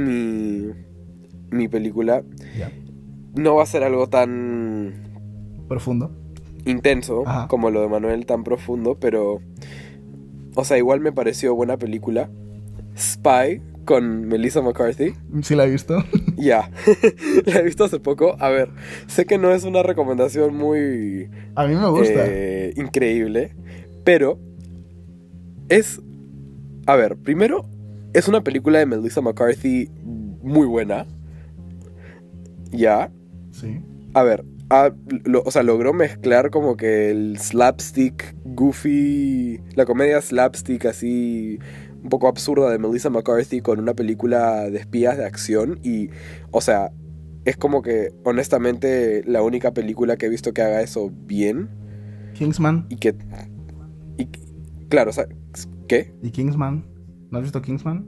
mi película. Ya. No va a ser algo tan Profundo. intenso como lo de Manuel, tan profundo, pero... O sea, igual me pareció buena película. Spy, con Melissa McCarthy. Sí la he visto. Ya. La he visto hace poco. A ver, sé que no es una recomendación muy... A mí me gusta. Increíble. Pero es... A ver, primero, es una película de Melissa McCarthy muy buena. Ya. Sí. A ver, o sea, logró mezclar como que el slapstick goofy, la comedia slapstick así un poco absurda de Melissa McCarthy con una película de espías de acción y, o sea, es como que honestamente la única película que he visto que haga eso bien. Kingsman. Claro, o sea, ¿qué? ¿Y Kingsman? ¿No has visto Kingsman?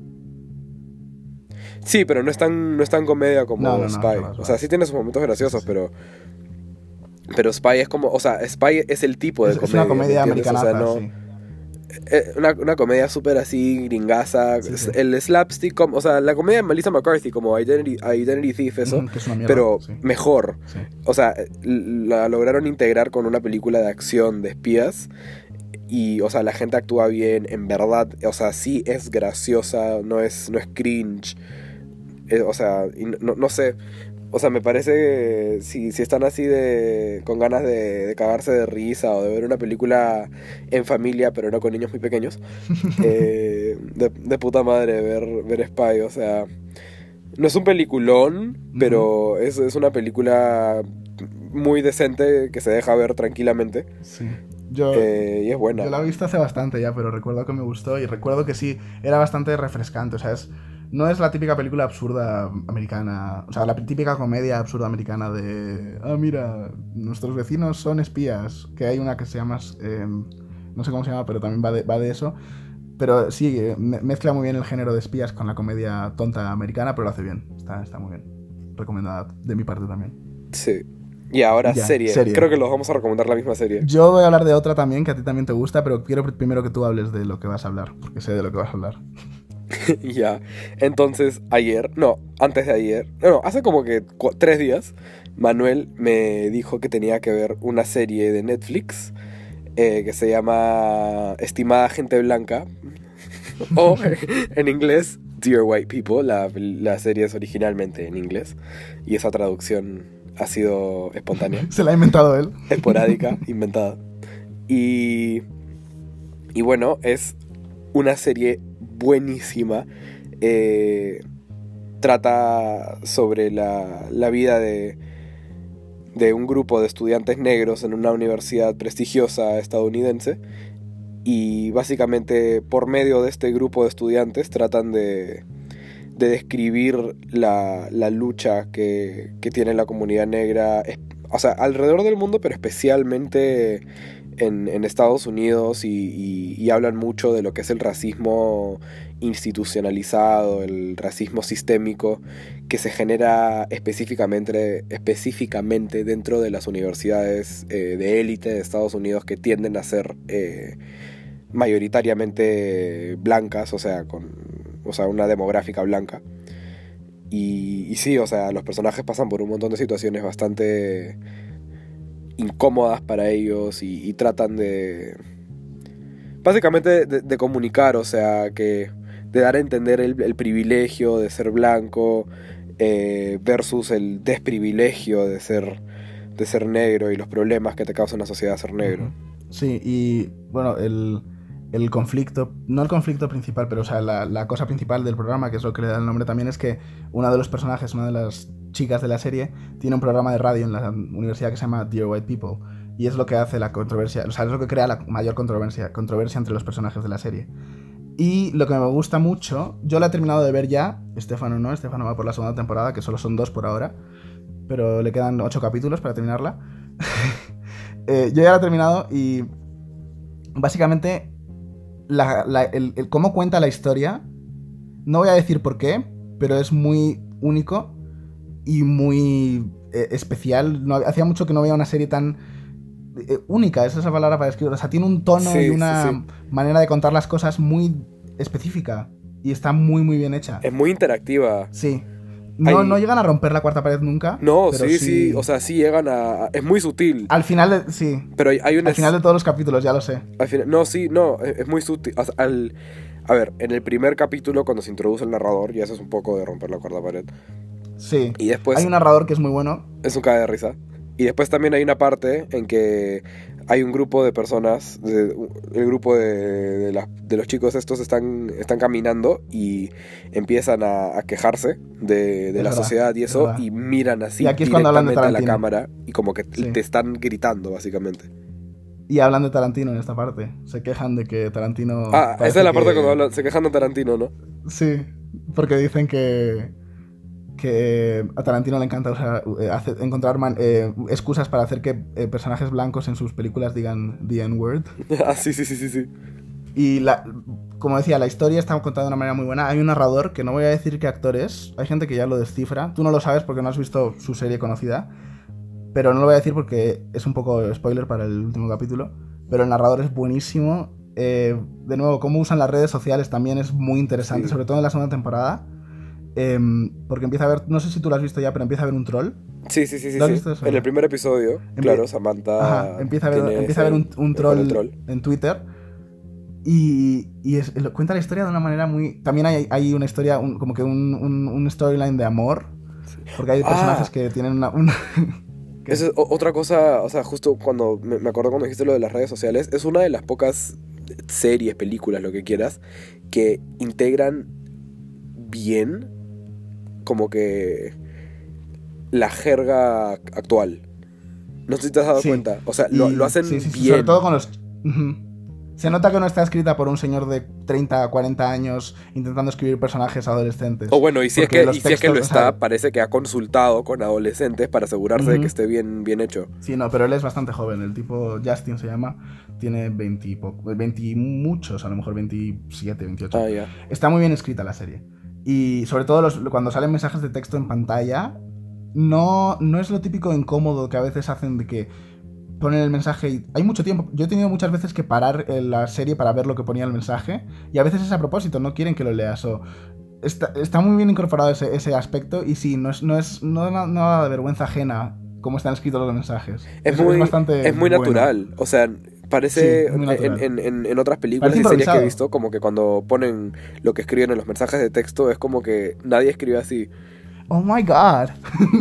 Sí, pero no es tan comedia como Spy. No, o sea, sí tiene sus momentos graciosos, sí. Pero Spy es como... O sea, Spy es el tipo de comedia. Es una comedia americana, o sea, no, sí. Una comedia súper así, gringaza. Sí. El slapstick... O sea, la comedia de Melissa McCarthy, como Identity Thief, eso. Que es una mierda, pero sí. mejor. Sí. O sea, la lograron integrar con una película de acción de espías. Y, o sea, la gente actúa bien, en verdad. O sea, sí es graciosa, no es cringe. O sea, no sé. O sea, me parece si están así con ganas de cagarse de risa o de ver una película en familia, pero no con niños muy pequeños, de puta madre ver Spy. O sea, no es un peliculón, pero es una película muy decente que se deja ver tranquilamente. Sí. Y es buena. Yo la he visto hace bastante ya, pero recuerdo que me gustó y recuerdo que sí, era bastante refrescante. O sea, no es la típica película absurda americana, o sea, la típica comedia absurda americana de, mira, nuestros vecinos son espías, que hay una que se llama, no sé cómo se llama, pero también va de eso. Pero sí, mezcla muy bien el género de espías con la comedia tonta americana, pero lo hace bien, está muy bien. Recomendada de mi parte también. Sí. Y ahora serie. Creo que los vamos a recomendar la misma serie. Yo voy a hablar de otra también, que a ti también te gusta, pero quiero primero que tú hables de lo que vas a hablar, porque sé de lo que vas a hablar. Ya, entonces antes de ayer, hace como que 3 días, Manuel me dijo que tenía que ver una serie de Netflix que se llama Estimada Gente Blanca, o en inglés, Dear White People. La serie es originalmente en inglés y esa traducción ha sido espontánea. Se la ha inventado él. Esporádica, inventada. Y bueno, es una serie buenísima. Trata sobre la vida de un grupo de estudiantes negros en una universidad prestigiosa estadounidense. Y básicamente por medio de este grupo de estudiantes tratan de describir la lucha que tiene la comunidad negra, o sea, alrededor del mundo, pero especialmente en Estados Unidos, y hablan mucho de lo que es el racismo institucionalizado, el racismo sistémico que se genera específicamente dentro de las universidades de élite de Estados Unidos, que tienden a ser mayoritariamente blancas, o sea, una demográfica blanca. Y sí, o sea, los personajes pasan por un montón de situaciones bastante incómodas para ellos y tratan básicamente de comunicar, o sea, que de dar a entender el privilegio de ser blanco versus el desprivilegio de ser negro y los problemas que te causa una sociedad ser negro. Sí, y bueno, el conflicto, no el conflicto principal, pero o sea, la cosa principal del programa, que es lo que le da el nombre también, es que uno de los personajes, una de las chicas de la serie, tiene un programa de radio en la universidad que se llama Dear White People, y es lo que hace la controversia, o sea, es lo que crea la mayor controversia entre los personajes de la serie. Y lo que me gusta mucho, yo la he terminado de ver ya, Estefano no, Estefano va por la segunda temporada, que solo son 2 por ahora, pero le quedan 8 capítulos para terminarla. Yo ya la he terminado y básicamente el cómo cuenta la historia, no voy a decir por qué, pero es muy único y muy especial. No, hacía mucho que no veía una serie tan única, es esa palabra para describirlo. O sea, tiene un tono y una manera de contar las cosas muy específica y está muy muy bien hecha. Es muy interactiva. Sí. No llegan a romper la cuarta pared nunca. No, sí, o sea, sí llegan a... Es muy sutil. Al final, sí. Pero hay al final de todos los capítulos, ya lo sé. Al final, es muy sutil. O sea, a ver, en el primer capítulo, cuando se introduce el narrador, ya eso es un poco de romper la cuarta pared. Sí. Y después... Hay un narrador que es muy bueno. Es un caga de risa. Y después también hay una parte en que hay un grupo de personas, el grupo de los chicos estos están caminando y empiezan a quejarse de la sociedad y eso, y miran así y aquí es cuando hablan de directamente a Tarantino. la cámara y como que te están gritando, básicamente. Y hablan de Tarantino en esta parte. Se quejan de que Tarantino... Esa es la parte cuando se quejan de Tarantino, ¿no? Sí, porque dicen que a Tarantino le encanta encontrar excusas para hacer que personajes blancos en sus películas digan the N-word. Sí. Y como decía, la historia está contada de una manera muy buena. Hay un narrador, que no voy a decir qué actor es, hay gente que ya lo descifra. Tú no lo sabes porque no has visto su serie conocida, pero no lo voy a decir porque es un poco spoiler para el último capítulo. Pero el narrador es buenísimo. De nuevo, cómo usan las redes sociales también es muy interesante, sobre todo en la segunda temporada. Porque empieza a haber, no sé si tú lo has visto ya, pero empieza a haber un troll. Sí. ¿Lo has visto eso? En el primer episodio, claro, Samantha... empieza a haber un troll en Twitter. Y cuenta la historia de una manera muy... También hay una historia, como que un storyline de amor. Porque hay personajes que tienen una... Eso es otra cosa, o sea, justo cuando me acuerdo cuando dijiste lo de las redes sociales, es una de las pocas series, películas, lo que quieras, que integran bien como que la jerga actual. No sé si te has dado cuenta. O sea, lo hacen bien. Sobre todo con los... Se nota que no está escrita por un señor de 30 a 40 años intentando escribir personajes adolescentes. O bueno, y si es que lo está, parece que ha consultado con adolescentes para asegurarse de que esté bien hecho. Sí, no, pero él es bastante joven. El tipo, Justin se llama, tiene 20 y muchos, a lo mejor 27, 28. Ya. Está muy bien escrita la serie. Y sobre todo cuando salen mensajes de texto en pantalla, no es lo típico incómodo que a veces hacen de que ponen el mensaje y hay mucho tiempo. Yo he tenido muchas veces que parar la serie para ver lo que ponía el mensaje, y a veces es a propósito, no quieren que lo leas. Está muy bien incorporado ese aspecto, y sí, no da de vergüenza ajena cómo están escritos los mensajes. Es muy natural. Bueno. O sea, parece sí, en otras películas y series que he visto, como que cuando ponen lo que escriben en los mensajes de texto, es como que nadie escribe así. Oh my god.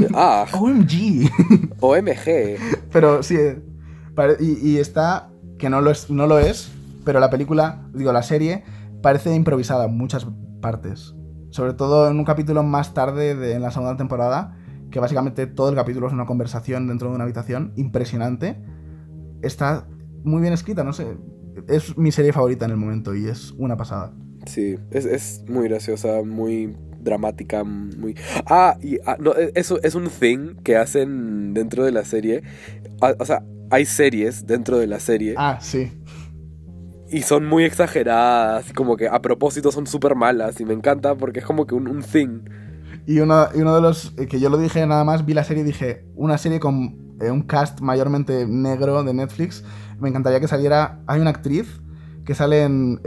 OMG. OMG. Pero sí, y está, que no lo es, pero la serie parece improvisada en muchas partes. Sobre todo en un capítulo más tarde en la segunda temporada, que básicamente todo el capítulo es una conversación dentro de una habitación impresionante. Está muy bien escrita, no sé. Es mi serie favorita en el momento y es una pasada. Sí, es muy graciosa, muy dramática, muy... no, eso es un thing que hacen dentro de la serie. O sea, hay series dentro de la serie. Sí. Y son muy exageradas, como que a propósito son súper malas, y me encanta porque es como que un thing. Y uno de los que yo lo dije nada más, vi la serie y dije, una serie con un cast mayormente negro de Netflix, me encantaría que saliera... Hay una actriz que sale en...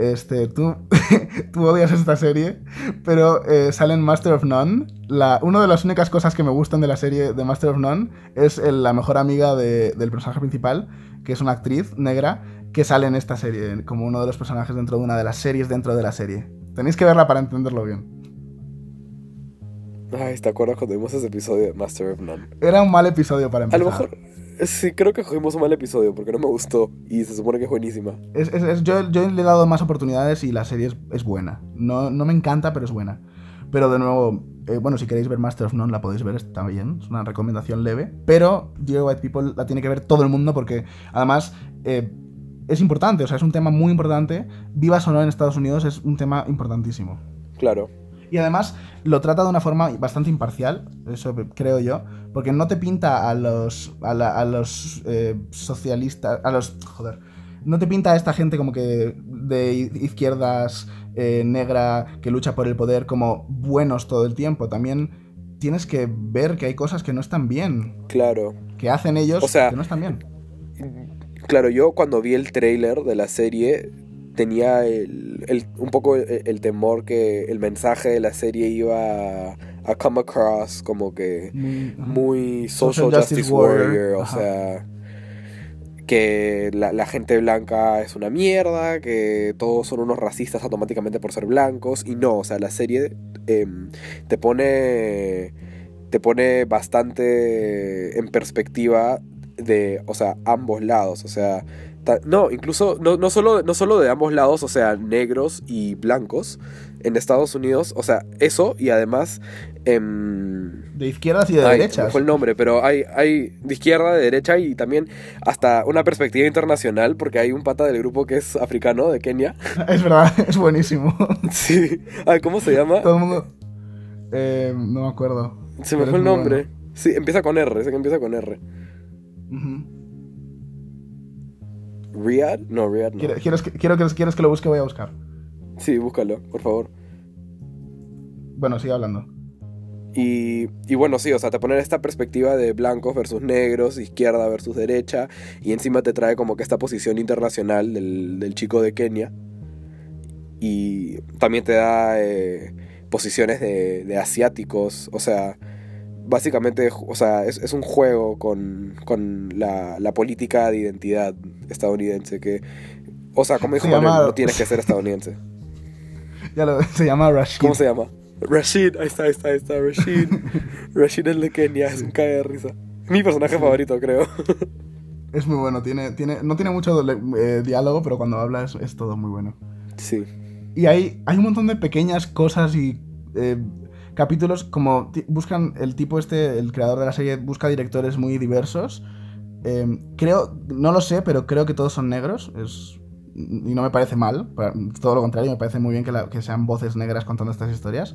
tú odias esta serie, pero sale en Master of None. Una de las únicas cosas que me gustan de la serie de Master of None es la mejor amiga del personaje principal, que es una actriz negra, que sale en esta serie, como uno de los personajes dentro de una de las series dentro de la serie. Tenéis que verla para entenderlo bien. Ay, ¿te acuerdas cuando vimos ese episodio de Master of None? Era un mal episodio para A empezar. lo mejor, sí, creo que cogimos un mal episodio porque no me gustó y se supone que es buenísima. Yo le he dado más oportunidades y la serie es buena. No me encanta, pero es buena. Pero de nuevo, bueno, si queréis ver Master of None la podéis ver, está bien. Es una recomendación leve. Pero Dear White People la tiene que ver todo el mundo porque además es importante. O sea, es un tema muy importante. Vivas o no en Estados Unidos, es un tema importantísimo. Claro. Y además lo trata de una forma bastante imparcial, eso creo yo, porque no te pinta a los socialistas, no te pinta a esta gente como que de izquierdas, negra, que lucha por el poder como buenos todo el tiempo. También tienes que ver que hay cosas que no están bien, Claro. que hacen ellos, O sea, que no están bien. Claro, yo cuando vi el tráiler de la serie tenía un poco el temor que el mensaje de la serie iba a come across como que muy social justice warrior, o Ajá. sea, que la gente blanca es una mierda, que todos son unos racistas automáticamente por ser blancos, y no, o sea, la serie te pone bastante en perspectiva de, o sea, ambos lados, o sea, no, incluso no solo de ambos lados, o sea, negros y blancos en Estados Unidos, o sea, eso, y además De izquierdas y de se me derechas. fue el nombre, pero hay de izquierda, de derecha y también hasta una perspectiva internacional, porque hay un pata del grupo que es africano, de Kenia. Es verdad, es buenísimo. Sí. Ay, ¿cómo se llama? Todo el mundo... no me acuerdo. Se me pero fue es el muy nombre. bueno. Sí, empieza con R, sé que empieza con R. Ujú. ¿Riyad? No, Riyad no. ¿Quieres que lo busque? Voy a buscar. Sí, búscalo, por favor. Bueno, sigue hablando. Y bueno, sí, o sea, te ponen esta perspectiva de blancos versus negros, izquierda versus derecha, y encima te trae como que esta posición internacional del chico de Kenia. Y también te da posiciones de asiáticos, o sea, básicamente, o sea, es un juego con la política de identidad estadounidense, que, o sea, como dijo Se Manuel, llama- no tienes que ser estadounidense. Se llama Rashid. ¿Cómo se llama? Rashid, ahí está, Rashid. Rashid el de Kenia, es un cague de risa. Mi personaje favorito, creo. Es muy bueno. No tiene mucho diálogo, pero cuando habla es todo muy bueno. Sí. Y hay un montón de pequeñas cosas y capítulos como buscan el tipo el creador de la serie busca directores muy diversos. Creo, no lo sé, pero creo que todos son negros. Y no me parece mal, todo lo contrario, me parece muy bien que sean voces negras contando estas historias.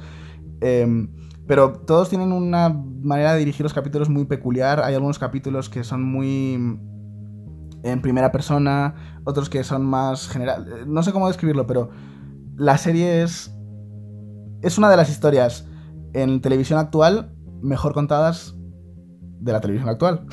Pero todos tienen una manera de dirigir los capítulos muy peculiar. Hay algunos capítulos que son muy en primera persona, otros que son más general. No sé cómo describirlo, pero la serie es una de las historias en televisión actual mejor contadas de la televisión actual.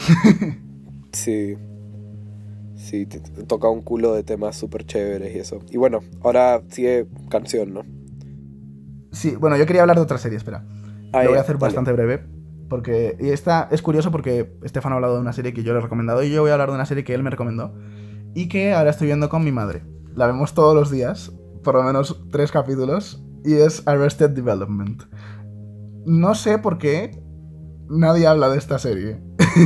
Sí. Sí, te toca un culo de temas súper chéveres y eso. Y bueno, ahora sigue canción, ¿no? Sí, bueno, yo quería hablar de otra serie, espera. Lo voy a hacer dale. bastante breve. Y esta es curioso porque Estefan ha hablado de una serie que yo le he recomendado y yo voy a hablar de una serie que él me recomendó y que ahora estoy viendo con mi madre. La vemos todos los días, por lo menos 3 capítulos, y es Arrested Development. No sé por qué nadie habla de esta serie.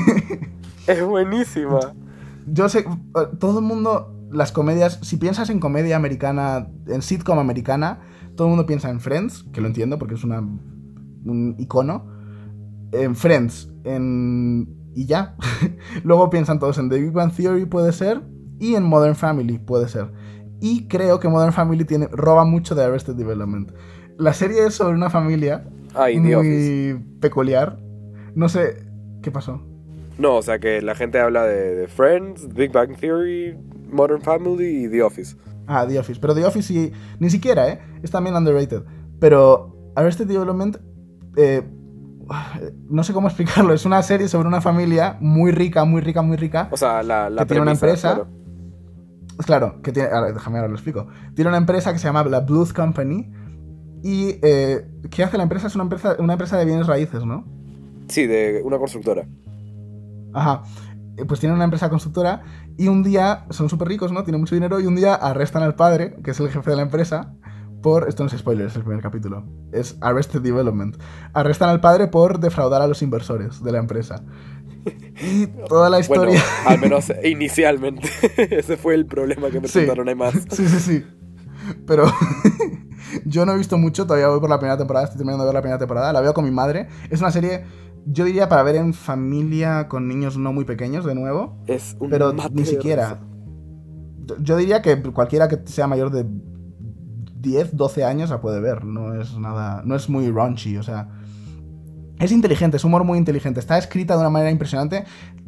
Es buenísima. Yo sé, todo el mundo, las comedias, si piensas en comedia americana, en sitcom americana, todo el mundo piensa en Friends, que lo entiendo porque es un icono. En Friends, y ya. Luego piensan todos en The Big Bang Theory, puede ser, y en Modern Family, puede ser. Y creo que Modern Family roba mucho de Arrested Development. La serie es sobre una familia The Office. muy peculiar. No sé, ¿qué pasó? No, o sea que la gente habla de Friends, Big Bang Theory, Modern Family y The Office. Ah, The Office. Pero The Office sí, ni siquiera, es también underrated. Pero Arrested Development, no sé cómo explicarlo. Es una serie sobre una familia muy rica, muy rica, muy rica. O sea, la que tiene una premisa, empresa. Claro, que tiene. Déjame ahora lo explico. Tiene una empresa que se llama la Bluth Company. Y ¿qué hace la empresa? Es una empresa de bienes raíces, ¿no? Sí, de una constructora. Ajá. pues tienen una empresa constructora y un día son súper ricos, ¿no? Tienen mucho dinero y un día arrestan al padre, que es el jefe de la empresa, por... Esto no es spoiler, es el primer capítulo. Es Arrested Development. Arrestan al padre por defraudar a los inversores de la empresa. Y toda la historia... Bueno, al menos inicialmente. Ese fue el problema que me Sí. presentaron, hay más. Sí. Pero yo no he visto mucho, todavía voy por la primera temporada, estoy terminando de ver la primera temporada, la veo con mi madre. Es una serie, yo diría, para ver en familia con niños no muy pequeños, de nuevo. Es un Pero mate ni de siquiera. risa. Yo diría que cualquiera que sea mayor de 10, 12 años la puede ver. No es nada. No es muy raunchy, o sea. Es inteligente, es humor muy inteligente. Está escrita de una manera impresionante.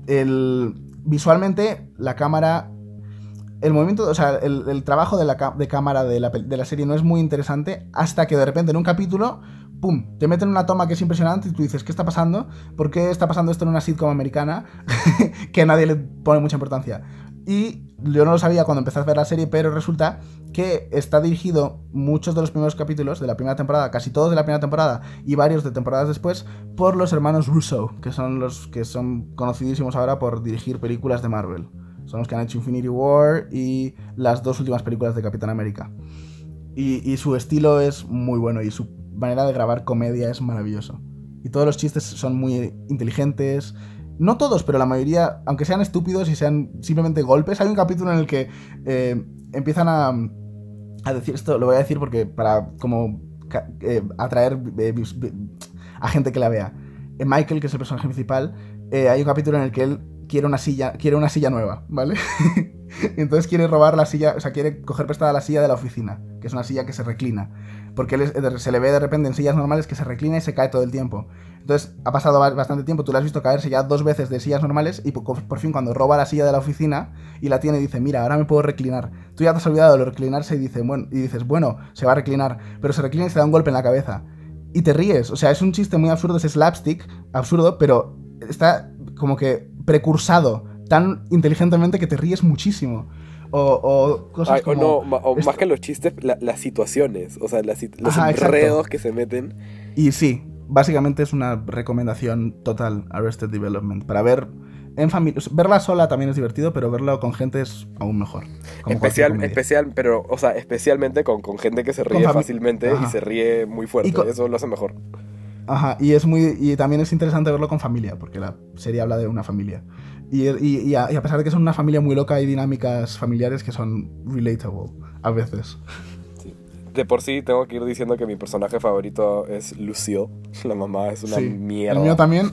Visualmente, la cámara. El movimiento, o sea, el trabajo de cámara de la serie no es muy interesante. Hasta que de repente en un capítulo. ¡Pum! Te meten una toma que es impresionante y tú dices, ¿qué está pasando? ¿Por qué está pasando esto en una sitcom americana? Que a nadie le pone mucha importancia. Y yo no lo sabía cuando empecé a ver la serie, pero resulta que está dirigido muchos de los primeros capítulos de la primera temporada, casi todos de la primera temporada y varios de temporadas después, por los hermanos Russo, que son los que son conocidísimos ahora por dirigir películas de Marvel. Son los que han hecho Infinity War y las 2 últimas películas de Capitán América. Y su estilo es muy bueno y su manera de grabar comedia es maravilloso. Y todos los chistes son muy inteligentes. No todos, pero la mayoría, aunque sean estúpidos y sean simplemente golpes. Hay un capítulo en el que empiezan a decir esto, lo voy a decir porque para como atraer a gente que la vea. Michael, que es el personaje principal, hay un capítulo en el que él quiere una silla nueva, ¿vale? Y entonces quiere robar la silla, o sea, quiere coger prestada la silla de la oficina, que es una silla que se reclina. Porque se le ve de repente en sillas normales que se reclina y se cae todo el tiempo. Entonces ha pasado bastante tiempo, tú le has visto caerse ya 2 veces de sillas normales y por fin cuando roba la silla de la oficina y la tiene dice, mira, ahora me puedo reclinar. Tú ya te has olvidado de lo reclinarse y dices, bueno, se va a reclinar, pero se reclina y se da un golpe en la cabeza. Y te ríes, o sea, es un chiste muy absurdo, es slapstick, absurdo, pero está como que precursado tan inteligentemente que te ríes muchísimo. O cosas como... más que los chistes, las situaciones, o sea, los Ajá, enredos exacto. que se meten. Y sí, básicamente es una recomendación total, Arrested Development. Para ver en familia. Verla sola también es divertido, pero verlo con gente es aún mejor. Especialmente con gente que se ríe fácilmente y se ríe muy fuerte. Eso lo hace mejor. Ajá, y también es interesante verlo con familia, porque la serie habla de una familia. Y a pesar de que son una familia muy loca, hay dinámicas familiares que son relatable a veces. Sí. De por sí tengo que ir diciendo que mi personaje favorito es Lucille. La mamá es una mierda. El mío también,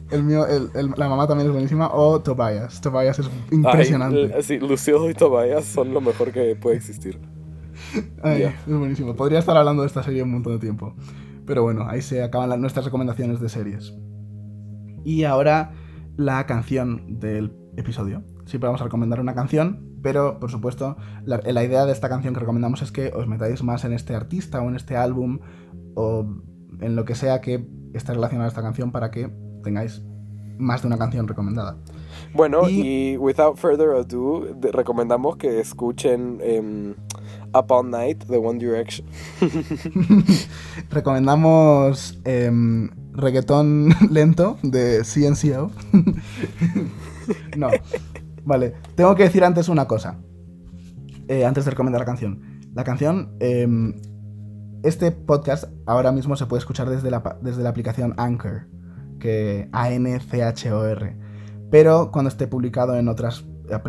la mamá también es buenísima, o Tobias. Tobias es impresionante. Sí, Lucille y Tobias son lo mejor que puede existir. Es buenísimo. Podría estar hablando de esta serie un montón de tiempo. Pero bueno, ahí se acaban nuestras recomendaciones de series. Y ahora la canción del episodio. Siempre vamos a recomendar una canción, pero por supuesto la idea de esta canción que recomendamos es que os metáis más en este artista o en este álbum o en lo que sea que esté relacionado a esta canción para que tengáis más de una canción recomendada. Bueno, y without further ado, recomendamos que escuchen Up All Night de One Direction. Recomendamos reggaetón lento de CNCO. No, vale. Tengo que decir antes una cosa. Antes de recomendar la canción. La canción... este podcast ahora mismo se puede escuchar desde la aplicación Anchor. Que ANCHOR. Pero cuando esté publicado en otras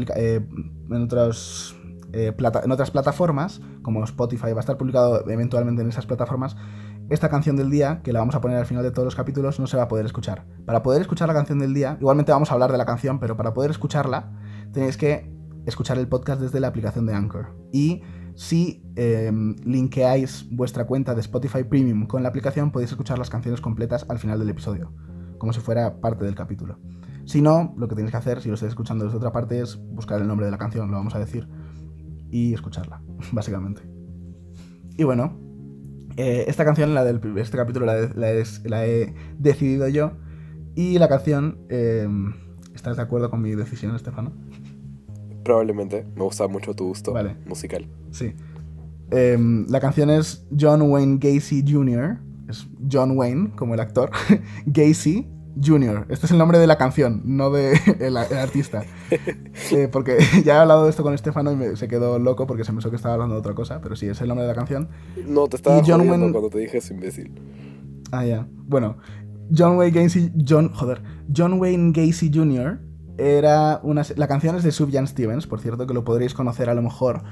plataformas, como Spotify, va a estar publicado eventualmente en esas plataformas, esta canción del día, que la vamos a poner al final de todos los capítulos, no se va a poder escuchar. Para poder escuchar la canción del día, igualmente vamos a hablar de la canción, pero para poder escucharla, tenéis que escuchar el podcast desde la aplicación de Anchor. Y si linkeáis vuestra cuenta de Spotify Premium con la aplicación, podéis escuchar las canciones completas al final del episodio, como si fuera parte del capítulo. Si no, lo que tenéis que hacer, si lo estáis escuchando desde otra parte, es buscar el nombre de la canción, lo vamos a decir, y escucharla, básicamente. Y bueno, esta canción, este capítulo, la he decidido yo, y la canción, ¿estás de acuerdo con mi decisión, Estefano? Probablemente, me gusta mucho tu gusto musical. Sí. La canción es John Wayne Gacy Jr., es John Wayne, como el actor, Gacy, Jr. Este es el nombre de la canción, no de el artista. Porque ya he hablado de esto con Estefano y se quedó loco porque se pensó que estaba hablando de otra cosa, pero sí, es el nombre de la canción. No, te estaba Y John jodiendo Wayne- cuando te dije eso, imbécil. Ah, ya. Bueno, John Wayne Gacy Jr. era la canción es de Sufjan Stevens, por cierto, que lo podréis conocer a lo mejor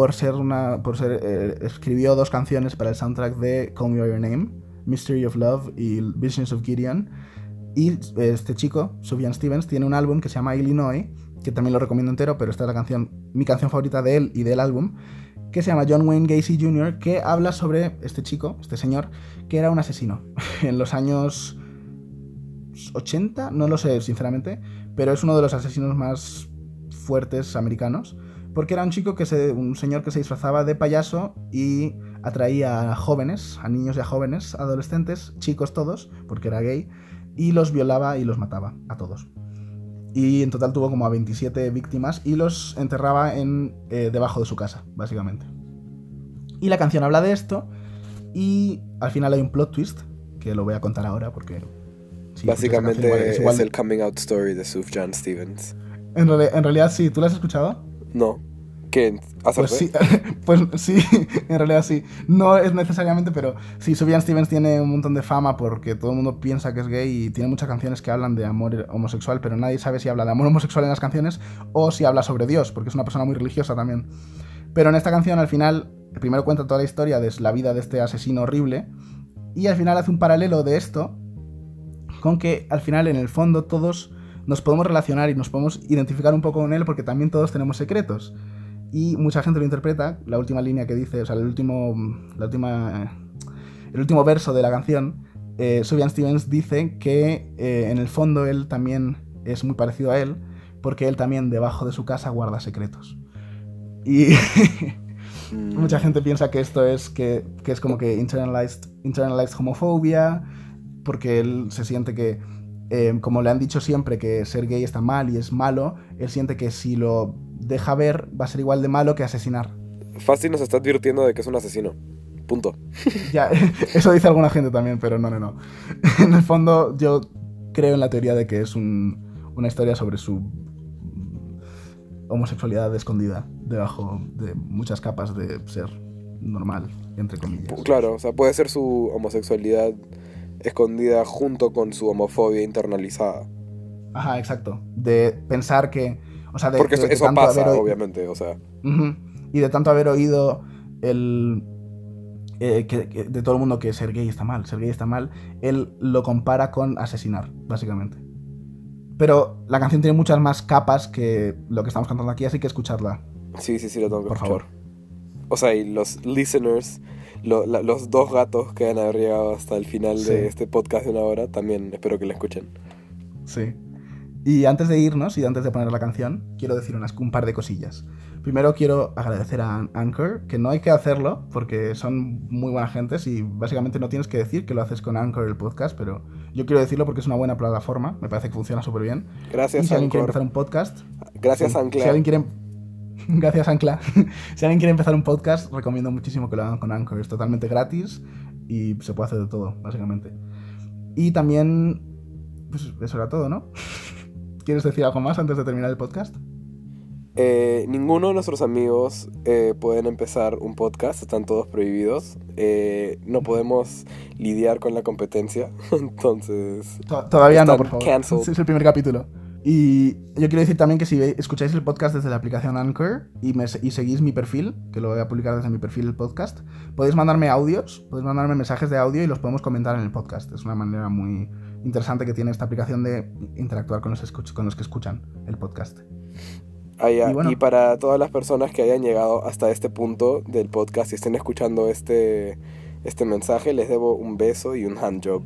escribió 2 canciones para el soundtrack de Call Me by Your Name, Mystery of Love y Visions of Gideon. Y este chico, Sufjan Stevens, tiene un álbum que se llama Illinois, que también lo recomiendo entero, pero esta es mi canción favorita de él y del álbum, que se llama John Wayne Gacy Jr., que habla sobre este chico, este señor, que era un asesino en los años 80, no lo sé sinceramente, pero es uno de los asesinos más fuertes americanos, porque era un señor que se disfrazaba de payaso y atraía a jóvenes, a niños y a jóvenes, adolescentes, chicos todos, porque era gay, y los violaba y los mataba a todos. Y en total tuvo como a 27 víctimas y los enterraba debajo de su casa, básicamente. Y la canción habla de esto y al final hay un plot twist, que lo voy a contar ahora porque... sí, Básicamente esa canción igual es el coming out story de Sufjan Stevens. En realidad sí, ¿tú la has escuchado? No. ¿Qué? Pues sí, pues sí, en realidad sí. No es necesariamente, pero sí, Sufjan Stevens tiene un montón de fama porque todo el mundo piensa que es gay y tiene muchas canciones que hablan de amor homosexual, pero nadie sabe si habla de amor homosexual en las canciones o si habla sobre Dios, porque es una persona muy religiosa también. Pero en esta canción al final, primero cuenta toda la historia de la vida de este asesino horrible y al final hace un paralelo de esto con que al final en el fondo todos nos podemos relacionar y nos podemos identificar un poco con él porque también todos tenemos secretos. Y mucha gente lo interpreta, la última línea que dice, o sea, el último verso de la canción, Sufjan Stevens dice que en el fondo él también es muy parecido a él, porque él también debajo de su casa guarda secretos. Y mucha gente piensa que esto es que es como que internalized homofobia, porque él se siente que, como le han dicho siempre que ser gay está mal y es malo, él siente que si lo deja ver va a ser igual de malo que asesinar. Fácil nos está advirtiendo de que es un asesino. Punto. Ya, eso dice alguna gente también, pero no. En el fondo yo creo en la teoría de que es una historia sobre su homosexualidad escondida debajo de muchas capas de ser normal, entre comillas. Claro, o sea, puede ser su homosexualidad escondida junto con su homofobia internalizada. Ajá, exacto. De pensar que... O sea, porque eso tanto pasa, obviamente, o sea. Y de tanto haber oído de todo el mundo que ser gay está mal, él lo compara con asesinar, básicamente. Pero la canción tiene muchas más capas que lo que estamos cantando aquí, así que escuchadla. Sí, lo tengo que por escuchar. favor. O sea, y los listeners, los 2 gatos que han llegado hasta el final de este podcast de 1 hora, también espero que la escuchen. Sí. Y antes de irnos y antes de poner la canción, quiero decir un par de cosillas. Primero quiero agradecer a Anchor, que no hay que hacerlo porque son muy buenas gentes y básicamente no tienes que decir que lo haces con Anchor el podcast, pero yo quiero decirlo porque es una buena plataforma, me parece que funciona súper bien. Gracias, y si alguien quiere Anchor. empezar un podcast... Gracias, sí, Ancla. Si alguien quiere... Gracias, Ancla. Si alguien quiere empezar un podcast, recomiendo muchísimo que lo hagan con Anchor. Es totalmente gratis y se puede hacer de todo, básicamente. Y también... Pues eso era todo, ¿no? ¿Quieres decir algo más antes de terminar el podcast? Ninguno de nuestros amigos pueden empezar un podcast, están todos prohibidos. No podemos lidiar con la competencia, entonces... Todavía no, están por favor. cancelled. Es el primer capítulo. Y yo quiero decir también que si escucháis el podcast desde la aplicación Anchor y seguís mi perfil, que lo voy a publicar desde mi perfil el podcast, podéis mandarme audios, podéis mandarme mensajes de audio y los podemos comentar en el podcast. Es una manera muy interesante que tiene esta aplicación de interactuar con los que escuchan el podcast. Ya. Y bueno. Y para todas las personas que hayan llegado hasta este punto del podcast y estén escuchando este mensaje, les debo un beso y un handjob.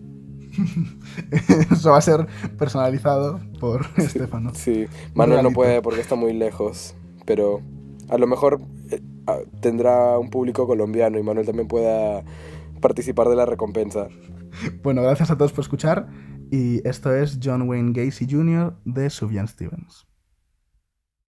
Eso va a ser personalizado por Estefano. Sí, Manuel no puede porque está muy lejos, pero a lo mejor tendrá un público colombiano y Manuel también pueda participar de la recompensa. Bueno, gracias a todos por escuchar y esto es John Wayne Gacy Jr. de Sufjan Stevens.